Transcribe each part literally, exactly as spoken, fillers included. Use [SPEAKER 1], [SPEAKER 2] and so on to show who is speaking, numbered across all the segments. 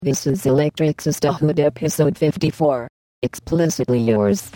[SPEAKER 1] This is Electric Sisterhood episode fifty-four. Explicitly yours.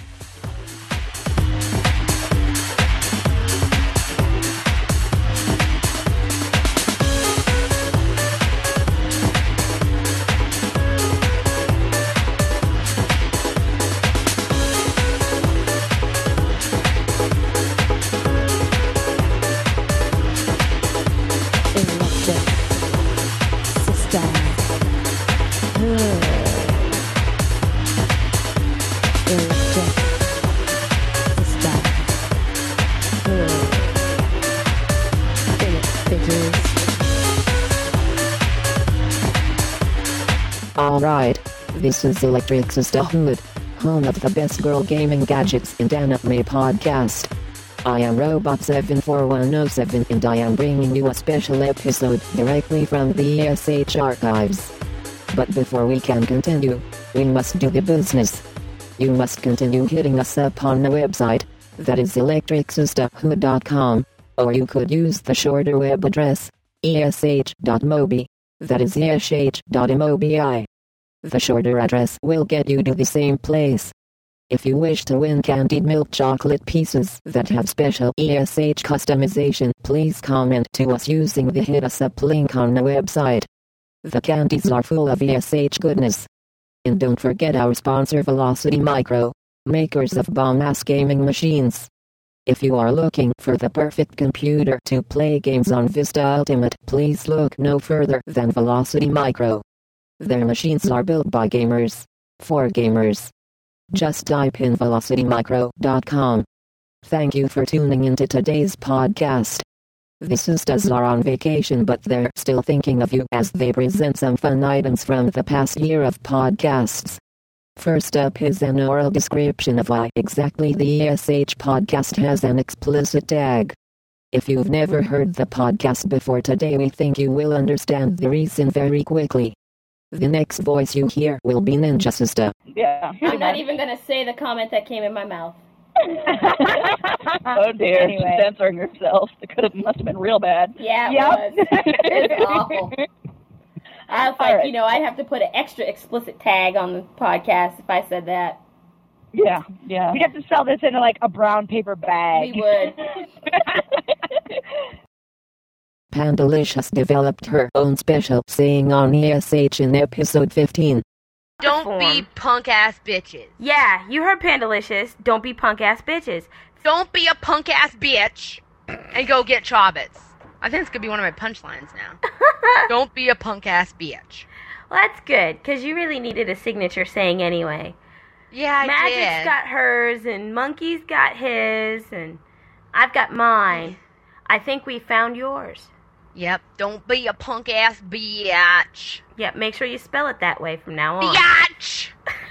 [SPEAKER 1] Alright, this is Electric Sisterhood, home of the best girl gaming gadgets in Anime podcast. I am Robot seven four one zero seven and I am bringing you a special episode directly from the E S H archives. But before we can continue, we must do the business. You must continue hitting us up on the website, that is electric sisterhood dot com, or you could use the shorter web address, e s h dot mobi, that is e s h dot mobi. The shorter address will get you to the same place. If you wish to win candied milk chocolate pieces that have special E S H customization, please comment to us using the Hit Us Up link on the website. The candies are full of E S H goodness. And don't forget our sponsor Velocity Micro, makers of bomb-ass gaming machines. If you are looking for the perfect computer to play games on Vista Ultimate, please look no further than Velocity Micro. Their machines are built by gamers, for gamers. Just type in velocity micro dot com. Thank you for tuning into today's podcast. The sisters are on vacation, but they're still thinking of you as they present some fun items from the past year of podcasts. First up is an oral description of why exactly the E S H podcast has an explicit tag. If you've never heard the podcast before today, we think you will understand the reason very quickly. The next voice you hear will be Ninja Sister.
[SPEAKER 2] Yeah.
[SPEAKER 3] I'm not even going to say the comment that came in my mouth.
[SPEAKER 2] Oh dear,
[SPEAKER 3] Anyway.
[SPEAKER 2] she's censoring herself. It could have, must have been real bad.
[SPEAKER 3] Yeah, it
[SPEAKER 2] Yep.
[SPEAKER 3] was. It was awful. I was
[SPEAKER 2] All
[SPEAKER 3] like,
[SPEAKER 2] right.
[SPEAKER 3] you know, I'd have to put an extra explicit tag on the podcast if I said that.
[SPEAKER 2] Yeah, yeah.
[SPEAKER 4] We'd have to sell this in like a brown paper bag.
[SPEAKER 3] We would.
[SPEAKER 1] Pandalicious developed her own special saying on E S H in episode fifteen.
[SPEAKER 5] Don't be punk-ass bitches.
[SPEAKER 3] Yeah, you heard Pandalicious. Don't be punk-ass bitches.
[SPEAKER 5] Don't be a punk-ass bitch and go get Chobits. I think it's going to be one of my punchlines now. Don't be a punk-ass bitch.
[SPEAKER 3] Well, that's good, because you really needed a signature saying anyway.
[SPEAKER 5] Yeah, I
[SPEAKER 3] Magic's
[SPEAKER 5] did.
[SPEAKER 3] got hers, and Monkey's got his, and I've got mine. I think we found yours.
[SPEAKER 5] Yep, don't be a punk-ass bitch.
[SPEAKER 3] Yep, make sure you spell it that way from now on.
[SPEAKER 5] Biatch!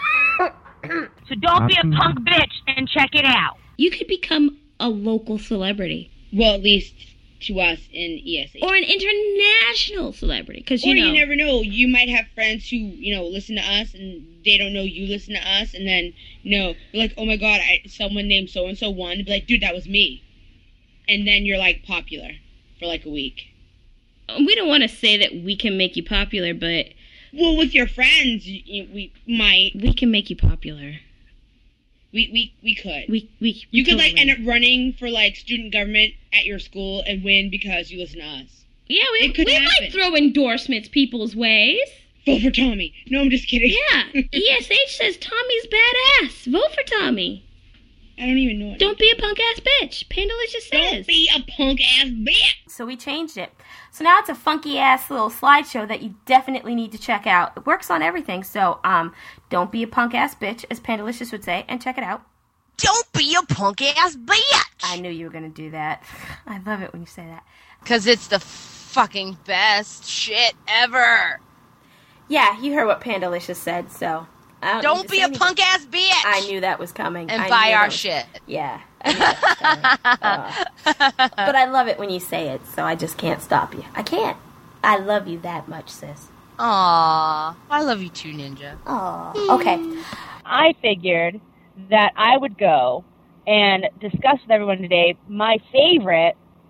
[SPEAKER 4] So don't be a punk bitch and check it out.
[SPEAKER 6] You could become a local celebrity.
[SPEAKER 7] Well, at least to us in E S H.
[SPEAKER 6] Or an international celebrity. Because,
[SPEAKER 7] Or
[SPEAKER 6] you know...
[SPEAKER 7] you never know. You might have friends who, you know, listen to us and they don't know you listen to us. And then, you know, you're like, oh my god, I, someone named so-and-so won. Be like, dude, that was me. And then you're, like, popular for, like, a week.
[SPEAKER 6] We don't want to say that we can make you popular, but...
[SPEAKER 7] Well, with your friends, you, you, we might.
[SPEAKER 6] We can make you popular.
[SPEAKER 7] We, we, we could.
[SPEAKER 6] We, we,
[SPEAKER 7] you could,
[SPEAKER 6] totally.
[SPEAKER 7] like, end up running for, like, student government at your school and win because you listen to us.
[SPEAKER 6] Yeah, we,
[SPEAKER 7] It could
[SPEAKER 6] we
[SPEAKER 7] happen.
[SPEAKER 6] might throw endorsements people's ways.
[SPEAKER 7] Vote for Tommy. No, I'm just kidding.
[SPEAKER 6] Yeah, E S H says Tommy's badass. Vote for Tommy.
[SPEAKER 7] I don't even know it.
[SPEAKER 6] Don't be a punk-ass bitch. Pandalicious says.
[SPEAKER 7] Don't be a punk-ass bitch.
[SPEAKER 3] So we changed it. So now it's a funky-ass little slideshow that you definitely need to check out. It works on everything, so um, don't be a punk-ass bitch, as Pandalicious would say, and check it out.
[SPEAKER 5] Don't be a punk-ass bitch!
[SPEAKER 3] I knew you were going to do that. I love it when you say that.
[SPEAKER 5] Because it's the fucking best shit ever.
[SPEAKER 3] Yeah, you heard what Pandalicious said, so... I don't,
[SPEAKER 5] Don't
[SPEAKER 3] need to
[SPEAKER 5] be
[SPEAKER 3] say
[SPEAKER 5] a
[SPEAKER 3] anything.
[SPEAKER 5] punk-ass bitch!
[SPEAKER 3] I knew that was coming.
[SPEAKER 5] And
[SPEAKER 3] I
[SPEAKER 5] buy
[SPEAKER 3] knew
[SPEAKER 5] our
[SPEAKER 3] that was-
[SPEAKER 5] shit.
[SPEAKER 3] Yeah. I knew that was coming. Uh, but I love it when you say it, so I just can't stop you. I can't. I love you that much, sis.
[SPEAKER 5] Aww. I love you too, Ninja.
[SPEAKER 3] Aw. Okay.
[SPEAKER 4] I figured that I would go and discuss with everyone today my favorite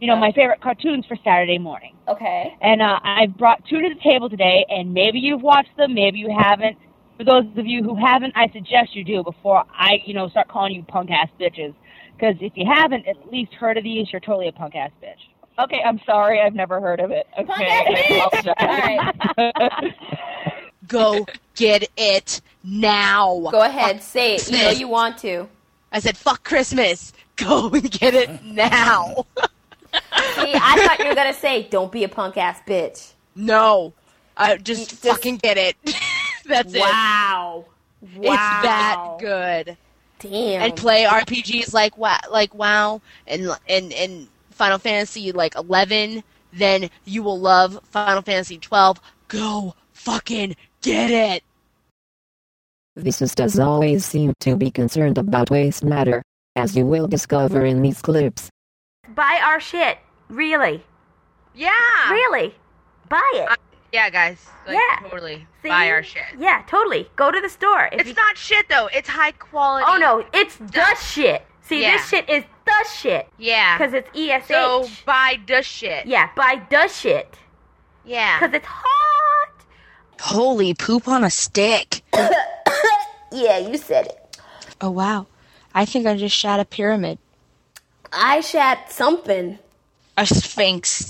[SPEAKER 4] you know, my favorite cartoons for Saturday morning.
[SPEAKER 3] Okay.
[SPEAKER 4] And uh, I've brought two to the table today, and maybe you've watched them, maybe you haven't. For those of you who haven't, I suggest you do before I, you know, start calling you punk-ass bitches. Because if you haven't at least heard of these, you're totally a punk-ass bitch.
[SPEAKER 2] Okay, I'm sorry. I've never heard of it. Okay.
[SPEAKER 3] Punk-ass bitch! All right.
[SPEAKER 5] Go get it now.
[SPEAKER 3] Go ahead, say it. You know you want to.
[SPEAKER 5] I said, fuck Christmas. Go and get it now.
[SPEAKER 3] See, I thought you were going to say, don't be a punk-ass bitch.
[SPEAKER 5] No. I just,
[SPEAKER 3] Just-
[SPEAKER 5] fucking get it. That's
[SPEAKER 3] Wow.
[SPEAKER 5] it.
[SPEAKER 3] Wow.
[SPEAKER 5] It's that good.
[SPEAKER 3] Damn.
[SPEAKER 5] And play R P Gs like wow, like WoW and and and Final Fantasy like eleven. Then you will love Final Fantasy twelve. Go fucking get it.
[SPEAKER 1] Visus does always seem to be concerned about waste matter, as you will discover in these clips.
[SPEAKER 3] Buy our shit. Really.
[SPEAKER 5] Yeah.
[SPEAKER 3] Really. Buy it.
[SPEAKER 5] Uh, yeah, guys. Like,
[SPEAKER 3] Yeah.
[SPEAKER 5] Totally.
[SPEAKER 3] See?
[SPEAKER 5] Buy our shit.
[SPEAKER 3] Yeah, totally. Go to the store. If
[SPEAKER 5] It's
[SPEAKER 3] you-
[SPEAKER 5] not shit though. It's high quality.
[SPEAKER 3] Oh, no. It's the shit. See,
[SPEAKER 5] Yeah.
[SPEAKER 3] this shit is the shit.
[SPEAKER 5] Yeah.
[SPEAKER 3] Because it's E S H.
[SPEAKER 5] So buy the shit.
[SPEAKER 3] Yeah, buy the shit.
[SPEAKER 5] Yeah.
[SPEAKER 3] Because it's hot.
[SPEAKER 8] Holy poop on a stick.
[SPEAKER 3] Yeah, you said it.
[SPEAKER 8] Oh, wow. I think I just shot a pyramid.
[SPEAKER 3] I shat something.
[SPEAKER 8] A sphinx.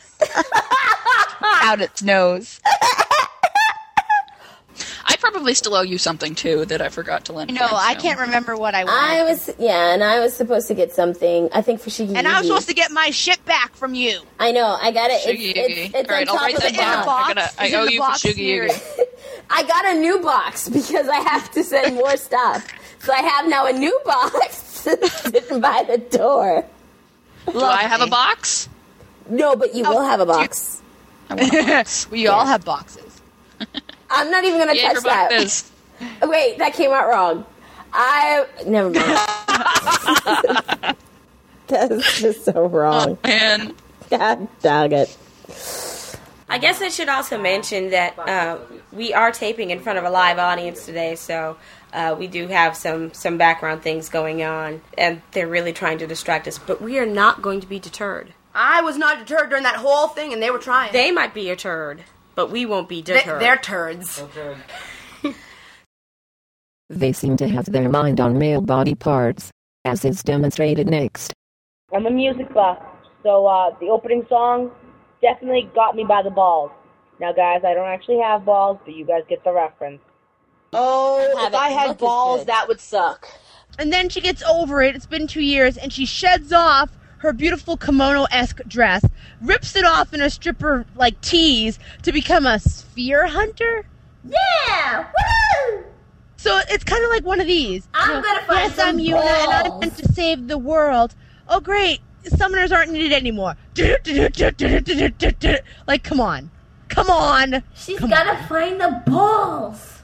[SPEAKER 8] Out its nose.
[SPEAKER 9] I probably still owe you something, too, that I forgot to lend
[SPEAKER 7] No,
[SPEAKER 9] you,
[SPEAKER 7] I
[SPEAKER 9] so.
[SPEAKER 7] can't remember what I wanted.
[SPEAKER 3] I was, yeah, and I was supposed to get something, I think for Shiggy.
[SPEAKER 7] and I was supposed to get my shit back from you.
[SPEAKER 3] I know, I got it. It's,
[SPEAKER 9] Shuggy
[SPEAKER 3] it's, it's
[SPEAKER 9] All right,
[SPEAKER 3] on
[SPEAKER 9] I'll
[SPEAKER 3] top
[SPEAKER 9] write
[SPEAKER 3] of the
[SPEAKER 9] that down.
[SPEAKER 3] box.
[SPEAKER 9] I, gotta, I
[SPEAKER 7] It's in
[SPEAKER 9] owe
[SPEAKER 7] the
[SPEAKER 9] you for
[SPEAKER 7] box
[SPEAKER 9] Shuggy
[SPEAKER 7] here.
[SPEAKER 9] Yugi.
[SPEAKER 3] I got a new box because I have to send more stuff. So I have now a new box sitting by the door.
[SPEAKER 9] Do I have a box?
[SPEAKER 3] No, but you will have a box.
[SPEAKER 9] I want a box.
[SPEAKER 7] We all have boxes.
[SPEAKER 3] I'm not even going to
[SPEAKER 9] Yay
[SPEAKER 3] touch
[SPEAKER 9] for
[SPEAKER 3] that.
[SPEAKER 9] boxes.
[SPEAKER 3] Wait, that came out wrong. I never mind. That's just so wrong.
[SPEAKER 9] And
[SPEAKER 3] God dog it. I guess I should also mention that uh, we are taping in front of a live audience today, so uh, we do have some, some background things going on, and they're really trying to distract us, but we are not going to be deterred.
[SPEAKER 10] I was not deterred during that whole thing, and they were trying.
[SPEAKER 3] They might be deterred, but we won't be
[SPEAKER 10] They,
[SPEAKER 3] deterred.
[SPEAKER 10] they're turds.
[SPEAKER 1] They seem to have their mind on male body parts, as is demonstrated next.
[SPEAKER 11] I'm a music buff, so uh, the opening song definitely got me by the balls. Now, guys, I don't actually have balls, but you guys get the reference.
[SPEAKER 10] Oh,
[SPEAKER 3] Have
[SPEAKER 10] if
[SPEAKER 3] it
[SPEAKER 10] I
[SPEAKER 3] look
[SPEAKER 10] had
[SPEAKER 3] as
[SPEAKER 10] balls,
[SPEAKER 3] good.
[SPEAKER 10] that would suck.
[SPEAKER 7] And then she gets over it. It's been two years, and she sheds off her beautiful kimono-esque dress, rips it off in a stripper like tease to become a sphere hunter.
[SPEAKER 3] Yeah! Woo!
[SPEAKER 7] So it's kind of like one of these.
[SPEAKER 3] I'm
[SPEAKER 7] You know,
[SPEAKER 3] gonna find
[SPEAKER 7] yes,
[SPEAKER 3] some
[SPEAKER 7] I'm Yuna, and I'm
[SPEAKER 3] balls."
[SPEAKER 7] meant to save the world. Oh, great! Summoners aren't needed anymore. Like, come on, come on.
[SPEAKER 3] She's
[SPEAKER 7] Come
[SPEAKER 3] gotta find the balls.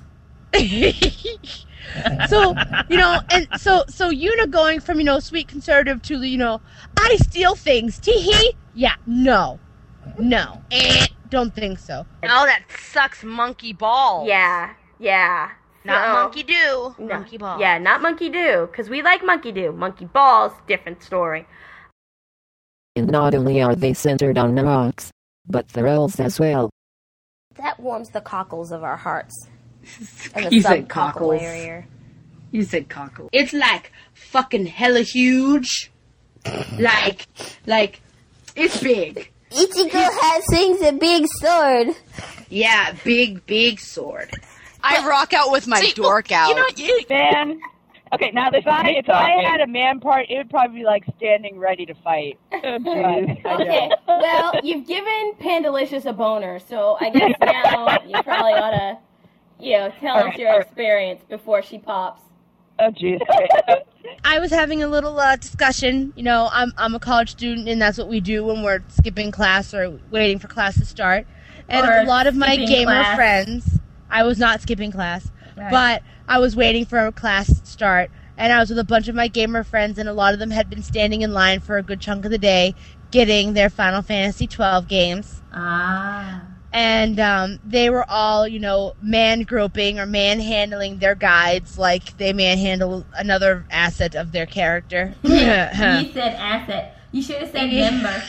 [SPEAKER 7] So, you know, and so so Yuna going from, you know, sweet conservative to, you know, I steal things. Tee-hee. Yeah, no. No. Eh, don't think so.
[SPEAKER 5] Oh, that sucks, monkey ball.
[SPEAKER 3] Yeah, yeah.
[SPEAKER 5] Not
[SPEAKER 3] So-
[SPEAKER 5] monkey do.
[SPEAKER 3] No.
[SPEAKER 5] Monkey ball.
[SPEAKER 3] Yeah, not monkey do, because we like monkey do. Monkey balls, different story.
[SPEAKER 1] And not only are they centered on Narox, but the roles as well.
[SPEAKER 3] That warms the cockles of our hearts. And the
[SPEAKER 12] You said
[SPEAKER 3] subcockle
[SPEAKER 12] cockles.
[SPEAKER 3] area.
[SPEAKER 12] You said cockle. It's like fucking hella huge. Like, like, it's big.
[SPEAKER 3] Ichigo has swings a big sword.
[SPEAKER 12] Yeah, big, big sword.
[SPEAKER 7] I rock out with my
[SPEAKER 9] See,
[SPEAKER 7] dork
[SPEAKER 9] well,
[SPEAKER 7] out.
[SPEAKER 9] You know, you,
[SPEAKER 2] Man. Okay, now if I if I had a man part, it would probably be like standing ready to fight. Oh, jeez. I
[SPEAKER 3] Okay,
[SPEAKER 2] know.
[SPEAKER 3] well, you've given Pandalicious a boner, so I guess now you probably ought to, you know, tell
[SPEAKER 2] All
[SPEAKER 3] us
[SPEAKER 2] right,
[SPEAKER 3] your
[SPEAKER 2] all right.
[SPEAKER 3] experience before she pops.
[SPEAKER 2] Oh, jeez.
[SPEAKER 7] I was having a little uh, discussion. You know, I'm I'm a college student, and that's what we do when we're skipping class or waiting for class to start. And
[SPEAKER 3] Or
[SPEAKER 7] a lot of my
[SPEAKER 3] skipping
[SPEAKER 7] gamer
[SPEAKER 3] class.
[SPEAKER 7] friends, I was not skipping class,
[SPEAKER 3] Right.
[SPEAKER 7] but I was waiting for a class to start. And I was with a bunch of my gamer friends, and a lot of them had been standing in line for a good chunk of the day, getting their Final Fantasy twelve games.
[SPEAKER 3] Ah.
[SPEAKER 7] And um, they were all, you know, man-groping or man-handling their guides like they manhandle another asset of their character.
[SPEAKER 3] You said asset. You should have said member.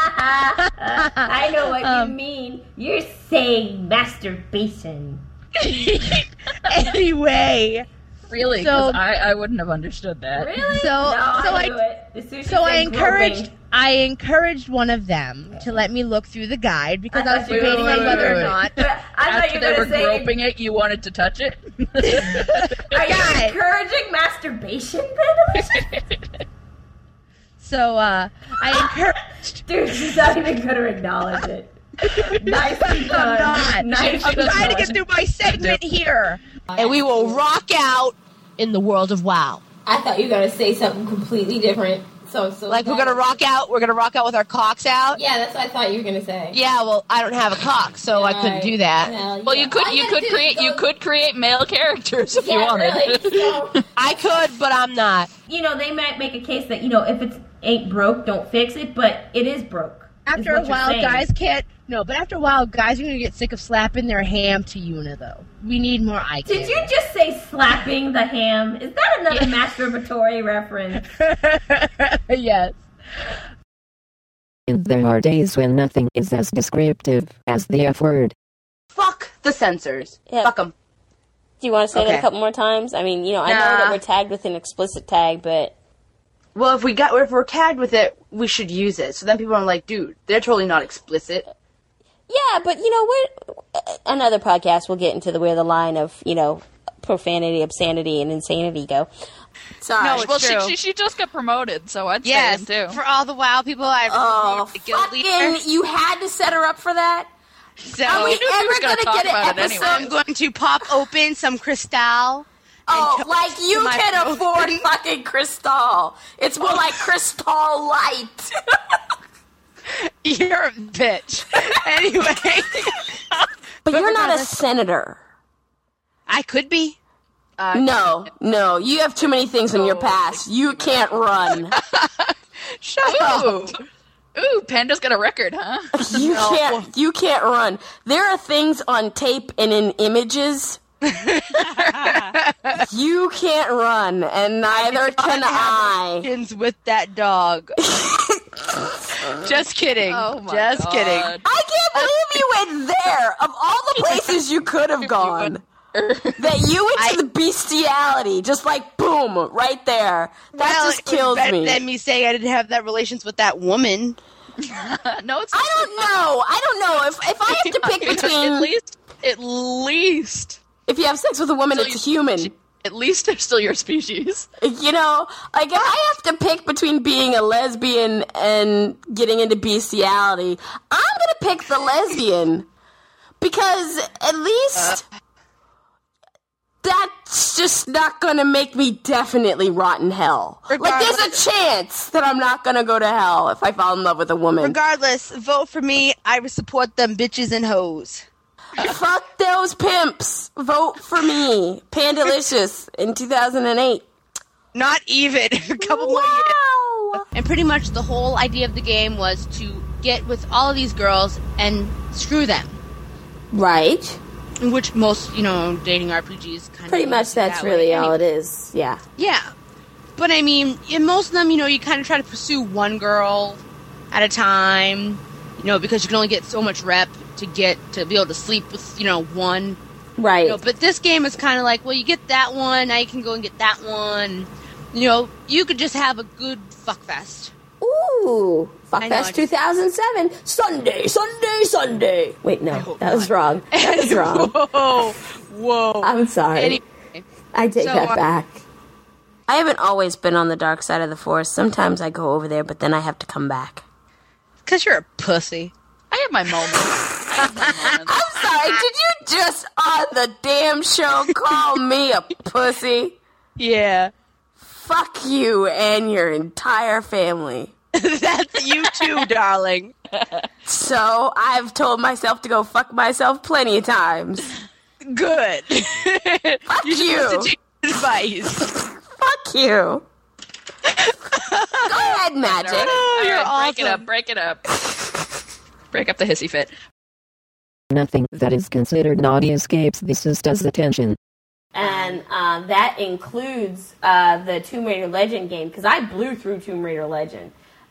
[SPEAKER 3] I know what
[SPEAKER 5] Um,
[SPEAKER 3] you mean. You're saying masturbation.
[SPEAKER 5] Anyway.
[SPEAKER 9] Really?
[SPEAKER 5] So-
[SPEAKER 9] Because I, I wouldn't have understood that.
[SPEAKER 3] Really?
[SPEAKER 5] So,
[SPEAKER 3] No,
[SPEAKER 5] so
[SPEAKER 3] I
[SPEAKER 5] I,
[SPEAKER 3] knew it. The sushi
[SPEAKER 5] so I
[SPEAKER 3] said
[SPEAKER 5] encouraged,
[SPEAKER 3] groping.
[SPEAKER 5] I encouraged one of them to let me look through the guide because I,
[SPEAKER 3] I
[SPEAKER 5] was
[SPEAKER 3] thought you
[SPEAKER 5] debating
[SPEAKER 3] were-
[SPEAKER 5] on whether
[SPEAKER 9] wait,
[SPEAKER 5] or
[SPEAKER 9] wait,
[SPEAKER 5] not.
[SPEAKER 3] I thought
[SPEAKER 9] After
[SPEAKER 3] you
[SPEAKER 9] they
[SPEAKER 3] were
[SPEAKER 9] were
[SPEAKER 3] going to say,
[SPEAKER 9] groping it, you wanted to touch it?
[SPEAKER 3] are you
[SPEAKER 5] Guide.
[SPEAKER 3] encouraging masturbation, Vandalism?
[SPEAKER 5] So uh, I encouraged.
[SPEAKER 3] Dude, she's not even going to acknowledge it. Nicely done.
[SPEAKER 5] I'm not.
[SPEAKER 3] Nicely
[SPEAKER 5] I'm trying to
[SPEAKER 3] done.
[SPEAKER 5] get through my segment here, and we will rock out in the world of WoW.
[SPEAKER 3] I thought you were going to say something completely different. So, so
[SPEAKER 5] Like we're gonna rock out. We're gonna rock out with our cocks out.
[SPEAKER 3] Yeah, that's what I thought you were going to say.
[SPEAKER 5] Yeah, well, I don't have a cock, so I couldn't do that.
[SPEAKER 3] Well,
[SPEAKER 9] Well, you could
[SPEAKER 3] all
[SPEAKER 9] you
[SPEAKER 3] gotta
[SPEAKER 9] could
[SPEAKER 3] do is
[SPEAKER 9] create
[SPEAKER 3] go-
[SPEAKER 9] you could create male characters if you
[SPEAKER 3] Yeah,
[SPEAKER 9] wanted.
[SPEAKER 3] really. So,
[SPEAKER 5] I could, but I'm not.
[SPEAKER 3] you know, they might make a case that, you know, if it ain't broke, don't fix it, but it is broke. is
[SPEAKER 5] After a
[SPEAKER 3] what you're
[SPEAKER 5] while,
[SPEAKER 3] saying.
[SPEAKER 5] guys can't. No, but after a while, guys are gonna get sick of slapping their ham to Yuna, though. We need more eye
[SPEAKER 3] Did
[SPEAKER 5] candy.
[SPEAKER 3] you just say slapping the ham? Is that another masturbatory reference?
[SPEAKER 5] Yes.
[SPEAKER 1] And there are days when nothing is as descriptive as the F word.
[SPEAKER 10] Fuck the censors.
[SPEAKER 3] Yeah.
[SPEAKER 10] Fuck them.
[SPEAKER 3] Do you want to say that
[SPEAKER 10] Okay.
[SPEAKER 3] a couple more times? I mean, you know, I know
[SPEAKER 10] Nah.
[SPEAKER 3] that we're tagged with an explicit tag, but
[SPEAKER 10] Well, if we got if we're tagged with it, we should use it. So then people are like, dude, they're totally not explicit.
[SPEAKER 3] yeah, but you know what? Another podcast will get into the where the line of, you know, profanity, obscenity, and insanity go.
[SPEAKER 10] Sorry.
[SPEAKER 5] No, it's
[SPEAKER 9] well, she,
[SPEAKER 5] true.
[SPEAKER 9] she she just got promoted, so I'd
[SPEAKER 5] Yes,
[SPEAKER 9] say in too.
[SPEAKER 5] for all the WoW people I've
[SPEAKER 3] Oh,
[SPEAKER 5] the guild leader.
[SPEAKER 3] fucking! You had to set her up for that.
[SPEAKER 5] So
[SPEAKER 3] Are we
[SPEAKER 9] knew he was
[SPEAKER 3] ever
[SPEAKER 9] gonna
[SPEAKER 3] gonna
[SPEAKER 9] talk
[SPEAKER 3] get an
[SPEAKER 9] about it
[SPEAKER 3] episode?
[SPEAKER 9] anyway.
[SPEAKER 5] I'm going to pop open some Cristal.
[SPEAKER 3] Oh,
[SPEAKER 5] and
[SPEAKER 3] like you
[SPEAKER 5] to my
[SPEAKER 3] can
[SPEAKER 5] phone.
[SPEAKER 3] afford fucking Cristal. It's more like Cristal Light.
[SPEAKER 5] You're a bitch. Anyway.
[SPEAKER 3] But you're not a
[SPEAKER 5] regardless-
[SPEAKER 3] senator.
[SPEAKER 5] I could be.
[SPEAKER 10] Uh,
[SPEAKER 3] No, no, you have too many things in your past. You can't run.
[SPEAKER 5] Shut
[SPEAKER 9] Ooh,
[SPEAKER 5] up.
[SPEAKER 9] ooh, Panda's got a record, huh?
[SPEAKER 3] You can't. You can't run. There are things on tape and in images. You can't run, and neither can I.
[SPEAKER 5] Relations with that dog. Just kidding.
[SPEAKER 9] Oh my
[SPEAKER 5] Just
[SPEAKER 9] God.
[SPEAKER 5] kidding.
[SPEAKER 3] I can't believe you went there. Of all the places you could have gone, that you went to the bestiality, just like boom, right there. That
[SPEAKER 5] Well,
[SPEAKER 3] just
[SPEAKER 5] it was
[SPEAKER 3] kills
[SPEAKER 5] better
[SPEAKER 3] me.
[SPEAKER 5] than me saying I didn't have that relations with that woman.
[SPEAKER 9] No, it's
[SPEAKER 3] I don't know. I don't know if if I have to pick
[SPEAKER 9] at
[SPEAKER 3] between
[SPEAKER 9] least at least
[SPEAKER 3] if you have sex with a woman,
[SPEAKER 9] So
[SPEAKER 3] it's a
[SPEAKER 9] you-
[SPEAKER 3] human.
[SPEAKER 9] at least they're still your species.
[SPEAKER 3] You know, like if I have to pick between being a lesbian and getting into bestiality, I'm gonna pick the lesbian because at least that's just not gonna make me definitely rot in hell. Like there's a chance that I'm not gonna go to hell if I fall in love with a woman.
[SPEAKER 5] Regardless, vote for me. I would support them bitches and hoes.
[SPEAKER 3] Fuck those pimps. Vote for me, Pandalicious in two thousand eight.
[SPEAKER 5] Not even. A couple more years. And pretty much the whole idea of the game was to get with all of these girls and screw them.
[SPEAKER 3] Right.
[SPEAKER 5] In which most, you know, dating R P Gs kind of
[SPEAKER 3] Pretty much that's really all it is. Yeah.
[SPEAKER 5] Yeah. But I mean, in most of them, you know, you kind of try to pursue one girl at a time, you know, because you can only get so much rep to get to be able to sleep with, you know, one.
[SPEAKER 3] Right.
[SPEAKER 5] You know, but this game is kind of like, well, you get that one, now you can go and get that one. You know, you could just have a good fuck fest.
[SPEAKER 3] Ooh,
[SPEAKER 5] I know, I
[SPEAKER 3] Fuckfest
[SPEAKER 5] just-
[SPEAKER 3] two thousand seven. Sunday, Sunday, Sunday. Wait, no, that was wrong. That was wrong.
[SPEAKER 5] Whoa, whoa.
[SPEAKER 3] I'm sorry.
[SPEAKER 5] Anyway,
[SPEAKER 3] I take
[SPEAKER 5] so,
[SPEAKER 3] that
[SPEAKER 5] uh,
[SPEAKER 3] back. I haven't always been on the dark side of the force. Sometimes I go over there, but then I have to come back.
[SPEAKER 5] Because you're a pussy.
[SPEAKER 9] I have my moments. I have my moments.
[SPEAKER 3] I'm sorry, did you just on the damn show call me a pussy?
[SPEAKER 5] Yeah.
[SPEAKER 3] Fuck you and your entire family.
[SPEAKER 5] That's you too, darling.
[SPEAKER 3] So I've told myself to go fuck myself plenty of times.
[SPEAKER 5] Good.
[SPEAKER 3] Fuck
[SPEAKER 5] You should
[SPEAKER 3] you.
[SPEAKER 5] listen to your advice.
[SPEAKER 3] Fuck you. Go ahead, Magic.
[SPEAKER 5] Oh, you're
[SPEAKER 9] All right, break it
[SPEAKER 5] awesome.
[SPEAKER 9] up, break it up. Break up the hissy fit.
[SPEAKER 1] Nothing that is considered naughty escapes the sister's attention.
[SPEAKER 3] And uh, that includes uh, the Tomb Raider Legend game, because I blew through Tomb Raider Legend.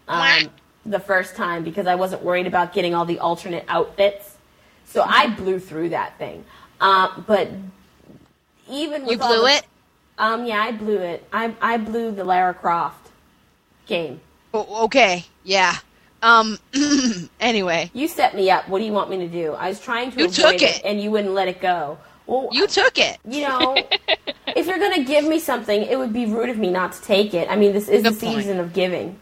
[SPEAKER 3] um, the first time because I wasn't worried about getting all the alternate outfits. So I blew through that thing. Uh, but even with
[SPEAKER 5] You blew
[SPEAKER 3] all the,
[SPEAKER 5] it?
[SPEAKER 3] Um, yeah, I blew it. I I blew the Lara Croft game.
[SPEAKER 5] Oh, okay, yeah. Um. Anyway,
[SPEAKER 3] You set me up. What do you want me to do? I was trying to
[SPEAKER 5] You
[SPEAKER 3] avoid
[SPEAKER 5] took
[SPEAKER 3] it,
[SPEAKER 5] it.
[SPEAKER 3] and you wouldn't let it go. Well,
[SPEAKER 5] you took it.
[SPEAKER 3] you know, if you're gonna give me something, it would be rude of me not to take it. I mean, this is
[SPEAKER 5] Good
[SPEAKER 3] the
[SPEAKER 5] point.
[SPEAKER 3] season of giving.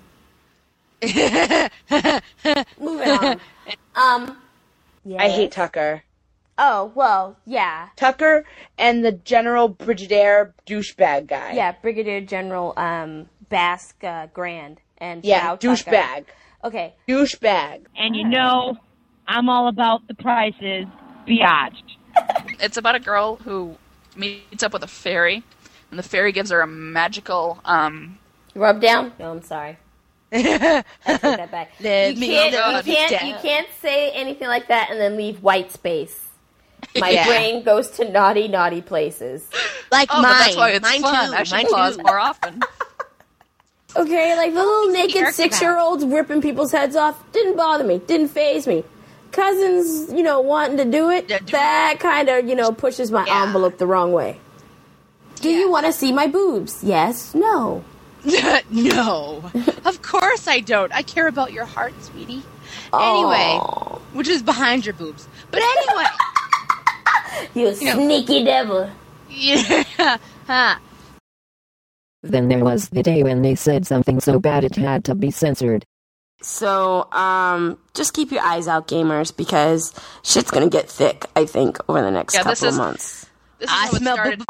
[SPEAKER 3] Moving on. Um.
[SPEAKER 10] I hate Tucker.
[SPEAKER 3] Oh well, yeah,
[SPEAKER 10] Tucker and the General Brigadier douchebag guy.
[SPEAKER 3] yeah. Brigadier General um Basque uh, Grand and
[SPEAKER 10] Yeah,
[SPEAKER 3] Chow Tucker.
[SPEAKER 10] douchebag.
[SPEAKER 3] Okay.
[SPEAKER 10] Douchebag.
[SPEAKER 4] And you know, I'm all about the prices. Biatched.
[SPEAKER 9] It's about a girl who meets up with a fairy, and the fairy gives her a magical, um...
[SPEAKER 3] Rub down? No, I'm sorry. I take that back.
[SPEAKER 5] Let
[SPEAKER 3] you
[SPEAKER 5] me
[SPEAKER 3] can't,
[SPEAKER 9] rub
[SPEAKER 3] you can't,
[SPEAKER 5] down.
[SPEAKER 3] you can't say anything like that and then leave white space. My
[SPEAKER 5] Yeah.
[SPEAKER 3] brain goes to naughty, naughty places.
[SPEAKER 5] Like
[SPEAKER 9] Oh,
[SPEAKER 5] mine.
[SPEAKER 9] but that's why it's
[SPEAKER 5] mine
[SPEAKER 9] fun.
[SPEAKER 5] too.
[SPEAKER 9] I should
[SPEAKER 5] mine
[SPEAKER 9] pause
[SPEAKER 5] too.
[SPEAKER 9] more often.
[SPEAKER 3] Okay, like the little naked
[SPEAKER 5] character
[SPEAKER 3] six-year-olds ripping people's heads off didn't bother me, didn't faze me. Cousins, you know, wanting to do it,
[SPEAKER 5] Yeah, do-
[SPEAKER 3] that kind of, you know, pushes my
[SPEAKER 5] Yeah.
[SPEAKER 3] envelope the wrong way. Do you want to see my boobs? Yes, no.
[SPEAKER 5] No, of course I don't. I care about your heart, sweetie. Anyway,
[SPEAKER 3] Aw.
[SPEAKER 5] which is behind your boobs. But anyway,
[SPEAKER 3] You
[SPEAKER 5] know.
[SPEAKER 3] sneaky devil.
[SPEAKER 5] yeah. Huh.
[SPEAKER 1] Then there was the day when they said something so bad it had to be censored.
[SPEAKER 3] So, um, just keep your eyes out, gamers, because shit's gonna get thick, I think, over the next
[SPEAKER 9] Yeah, this
[SPEAKER 3] couple of
[SPEAKER 9] is-
[SPEAKER 3] months.
[SPEAKER 9] This is
[SPEAKER 5] I
[SPEAKER 9] how it
[SPEAKER 5] smell
[SPEAKER 9] started.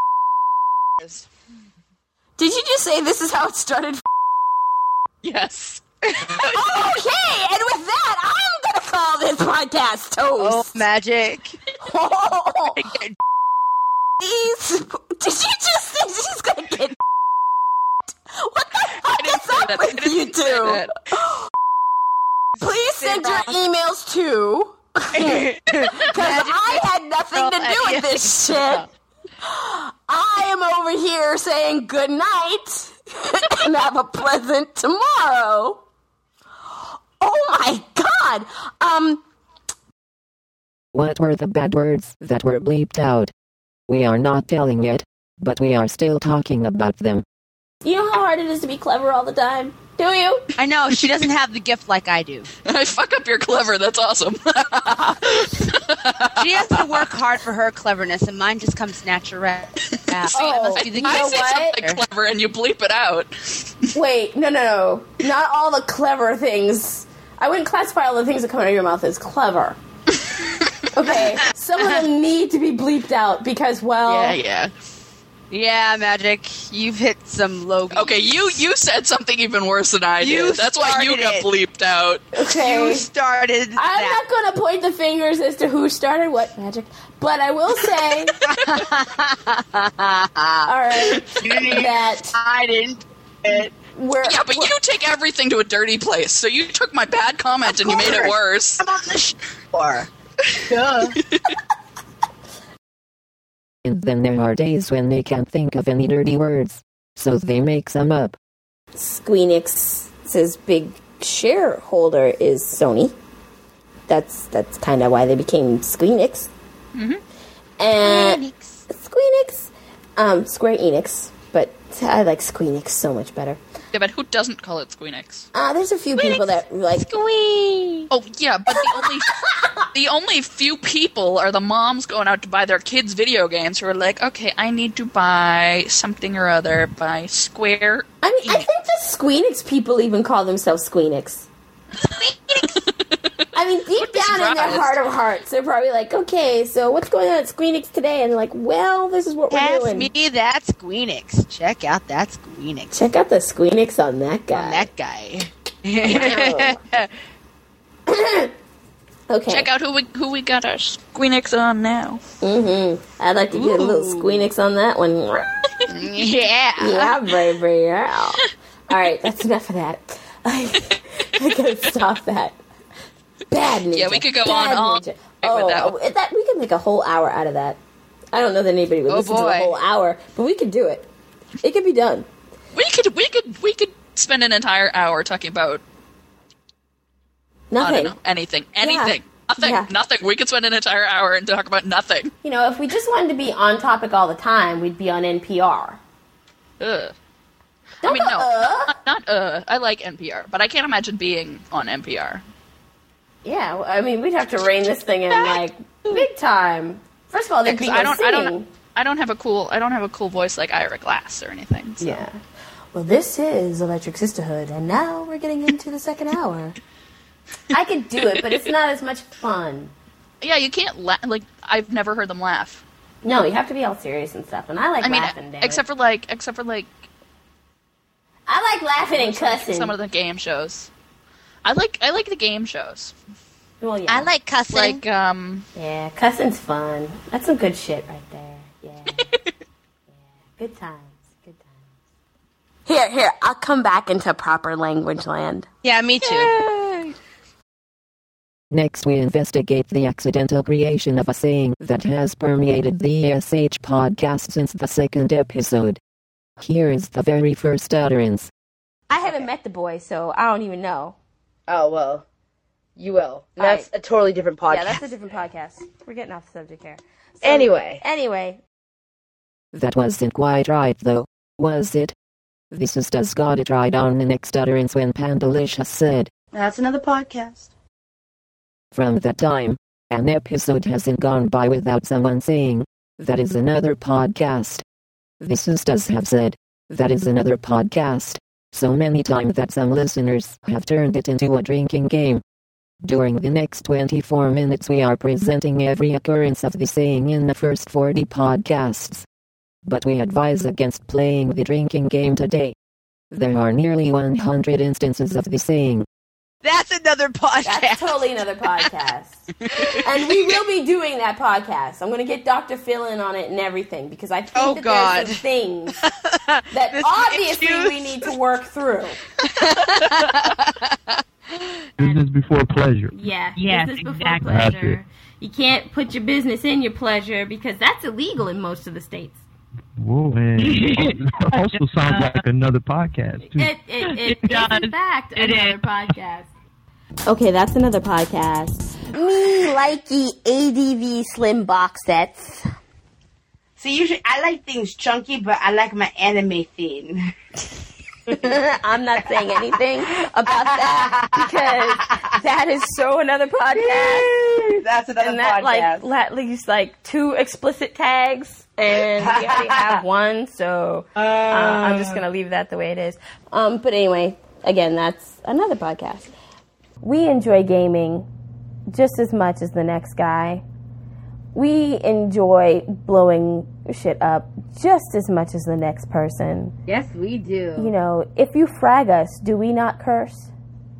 [SPEAKER 3] Did you just say this is how it started?
[SPEAKER 9] Yes.
[SPEAKER 3] Okay, and with that, I'm gonna call this podcast
[SPEAKER 5] Oh,
[SPEAKER 3] toast.
[SPEAKER 5] magic.
[SPEAKER 3] Please, did you just say she's gonna get what the fuck
[SPEAKER 9] didn't
[SPEAKER 3] is
[SPEAKER 9] say
[SPEAKER 3] up
[SPEAKER 9] that. I
[SPEAKER 3] with
[SPEAKER 9] didn't
[SPEAKER 3] you
[SPEAKER 9] say
[SPEAKER 3] two?
[SPEAKER 9] that.
[SPEAKER 3] Please send your emails to, because I had nothing to do with this shit. I am over here saying good night and have a pleasant tomorrow. Oh my god. Um,
[SPEAKER 1] What were the bad words that were bleeped out? We are not telling yet, but we are still talking about them.
[SPEAKER 3] you know how hard it is to be clever all the time? Do you?
[SPEAKER 5] I know, she doesn't have the gift like I do.
[SPEAKER 9] I fuck up your clever. That's awesome.
[SPEAKER 5] She has to work hard for her cleverness, and mine just comes natural.
[SPEAKER 9] See,
[SPEAKER 3] Oh,
[SPEAKER 5] must be the
[SPEAKER 3] you
[SPEAKER 9] I
[SPEAKER 3] know
[SPEAKER 9] say
[SPEAKER 3] what?
[SPEAKER 9] something clever and you bleep it out.
[SPEAKER 3] Wait, no, no, no. Not all the clever things. I wouldn't classify all the things that come out of your mouth as clever. Okay, some of them need to be bleeped out because, well,
[SPEAKER 9] Yeah, yeah.
[SPEAKER 5] Yeah, Magic, you've hit some low.
[SPEAKER 9] Okay, you you said something even worse than I
[SPEAKER 5] You
[SPEAKER 9] did. That's why you
[SPEAKER 5] started
[SPEAKER 9] got
[SPEAKER 5] it.
[SPEAKER 9] bleeped out.
[SPEAKER 3] okay.
[SPEAKER 5] You started
[SPEAKER 3] I'm
[SPEAKER 5] that.
[SPEAKER 3] not going to point the fingers as to who started what magic, but I will say, all right, that
[SPEAKER 5] I didn't. It.
[SPEAKER 3] we're
[SPEAKER 9] Yeah, but you take everything to a dirty place. So you took my bad comment and you made it worse.
[SPEAKER 5] I'm on the shore. Duh.
[SPEAKER 1] And then there are days when they can't think of any dirty words, so they make some up.
[SPEAKER 3] Squeenix's big shareholder is Sony. That's that's kind of why they became Squeenix.
[SPEAKER 9] Mm-hmm.
[SPEAKER 3] And Squeenix, um, Square Enix, but I like Squeenix so much better.
[SPEAKER 9] Yeah, but who doesn't call it Squeenix?
[SPEAKER 3] Uh, there's a few people that like
[SPEAKER 5] Squee.
[SPEAKER 9] Oh, yeah, but the only the only few people are the moms going out to buy their kids video games who are like, okay, I need to buy something or other by Square.
[SPEAKER 3] I mean, I think the Squeenix people even call themselves Squeenix. I mean, deep
[SPEAKER 9] be
[SPEAKER 3] down in their
[SPEAKER 9] surprised.
[SPEAKER 3] heart of hearts, they're probably like, okay, so what's going on at Squeenix today? And they're like, well, this is what we're
[SPEAKER 5] That's
[SPEAKER 3] doing.
[SPEAKER 5] me. That's Squeenix. Check out that Squeenix.
[SPEAKER 3] Check out the Squeenix on that guy.
[SPEAKER 5] On that guy.
[SPEAKER 3] Okay.
[SPEAKER 9] Check out who we who we got our Squeenix on now.
[SPEAKER 3] Mm-hmm. I'd like to get a little Squeenix on that one.
[SPEAKER 5] Yeah.
[SPEAKER 3] Yeah, baby. Yeah. All right, that's enough of that. I, I gotta stop that. Bad ninja.
[SPEAKER 9] Yeah, we could go
[SPEAKER 3] Bad
[SPEAKER 9] on all
[SPEAKER 3] ninja.
[SPEAKER 9] night
[SPEAKER 3] Oh,
[SPEAKER 9] with that
[SPEAKER 3] oh, that we could make a whole hour out of that. I don't know that anybody would
[SPEAKER 5] Oh,
[SPEAKER 3] listen to
[SPEAKER 5] boy.
[SPEAKER 3] the whole hour, but we could do it. It could be done.
[SPEAKER 9] We could we could we could spend an entire hour talking about
[SPEAKER 3] Nothing.
[SPEAKER 9] I don't know. Anything. Anything.
[SPEAKER 3] Yeah.
[SPEAKER 9] Nothing.
[SPEAKER 3] Yeah.
[SPEAKER 9] Nothing. We could spend an entire hour and talk about nothing.
[SPEAKER 3] You know, if we just wanted to be on topic all the time, we'd be on N P R.
[SPEAKER 9] Ugh.
[SPEAKER 3] Don't
[SPEAKER 9] I mean,
[SPEAKER 3] go,
[SPEAKER 9] no.
[SPEAKER 3] uh.
[SPEAKER 9] Not, not uh. I like N P R, but I can't imagine being on N P R.
[SPEAKER 3] Yeah, well, I mean, we'd have to rein this thing in, like, big time. First of all, there'd be no
[SPEAKER 9] I don't, I
[SPEAKER 3] singing.
[SPEAKER 9] don't, I don't have a cool, I don't have a cool voice like Ira Glass or anything. So.
[SPEAKER 3] Yeah. Well, this is Electric Sisterhood, and now we're getting into the second hour. I could do it, but it's not as much fun.
[SPEAKER 9] Yeah, you can't laugh. Like, I've never heard them laugh.
[SPEAKER 3] No, you have to be all serious and stuff, and I like
[SPEAKER 9] I mean,
[SPEAKER 3] laughing, damn
[SPEAKER 9] except
[SPEAKER 3] it.
[SPEAKER 9] for like, except for like,
[SPEAKER 3] I like laughing and cussing.
[SPEAKER 9] some of the game shows. I like, I like the game shows.
[SPEAKER 3] Well, yeah.
[SPEAKER 8] I like cussing.
[SPEAKER 9] Like, um,
[SPEAKER 3] Yeah, cussing's fun. That's some good shit right there. Yeah. yeah. Good times. Good times. Here, here, I'll come back into proper language land.
[SPEAKER 8] Yeah, me too.
[SPEAKER 3] Yay.
[SPEAKER 1] Next, we investigate the accidental creation of a saying that has permeated the E S H podcast since the second episode. Here is the very first utterance.
[SPEAKER 3] I haven't met the boy, so I don't even know.
[SPEAKER 10] Oh, well, you will. And that's a totally different podcast.
[SPEAKER 3] Yeah, that's a different podcast. We're getting off the subject here. So,
[SPEAKER 10] Anyway.
[SPEAKER 3] Anyway.
[SPEAKER 1] That wasn't quite right, though, was it? This is Does Got It Right on the next utterance when Pandalicious said,
[SPEAKER 10] That's another podcast.
[SPEAKER 1] from that time, an episode hasn't gone by without someone saying, that is another podcast. This is Does have said, that is another podcast, so many times that some listeners have turned it into a drinking game. During the next twenty-four minutes we are presenting every occurrence of the saying in the first forty podcasts. But we advise against playing the drinking game today. There are nearly one hundred instances of the saying.
[SPEAKER 8] That's another podcast.
[SPEAKER 3] That's totally another podcast. And we will be doing that podcast. I'm going to get Doctor Phil in on it and everything, because I think
[SPEAKER 8] Oh,
[SPEAKER 3] that
[SPEAKER 8] God.
[SPEAKER 3] there's some things that obviously we need to work through.
[SPEAKER 13] Business before pleasure.
[SPEAKER 3] Yeah,
[SPEAKER 2] Yes,
[SPEAKER 3] business before
[SPEAKER 2] exactly.
[SPEAKER 13] That's
[SPEAKER 3] pleasure.
[SPEAKER 13] it.
[SPEAKER 3] You can't put your business in your pleasure, because that's illegal in most of the states.
[SPEAKER 13] Whoa, and it also sounds like another podcast, too.
[SPEAKER 3] It, it, it,
[SPEAKER 2] It
[SPEAKER 3] is in
[SPEAKER 2] does.
[SPEAKER 3] fact
[SPEAKER 2] It
[SPEAKER 3] another
[SPEAKER 2] is.
[SPEAKER 3] podcast. Okay, that's another podcast. Me likey A D V slim box sets.
[SPEAKER 12] See, usually I like things chunky, but I like my anime theme.
[SPEAKER 3] I'm not saying anything about that, because that is so another podcast.
[SPEAKER 12] That's another
[SPEAKER 3] And that
[SPEAKER 12] podcast.
[SPEAKER 3] like at least like two explicit tags, and we already have one, so uh, I'm just gonna leave that the way it is. Um, but anyway, again, that's another podcast. We enjoy gaming just as much as the next guy. We enjoy blowing shit up just as much as the next person.
[SPEAKER 12] Yes, we do.
[SPEAKER 3] You know, if you frag us, do we not curse?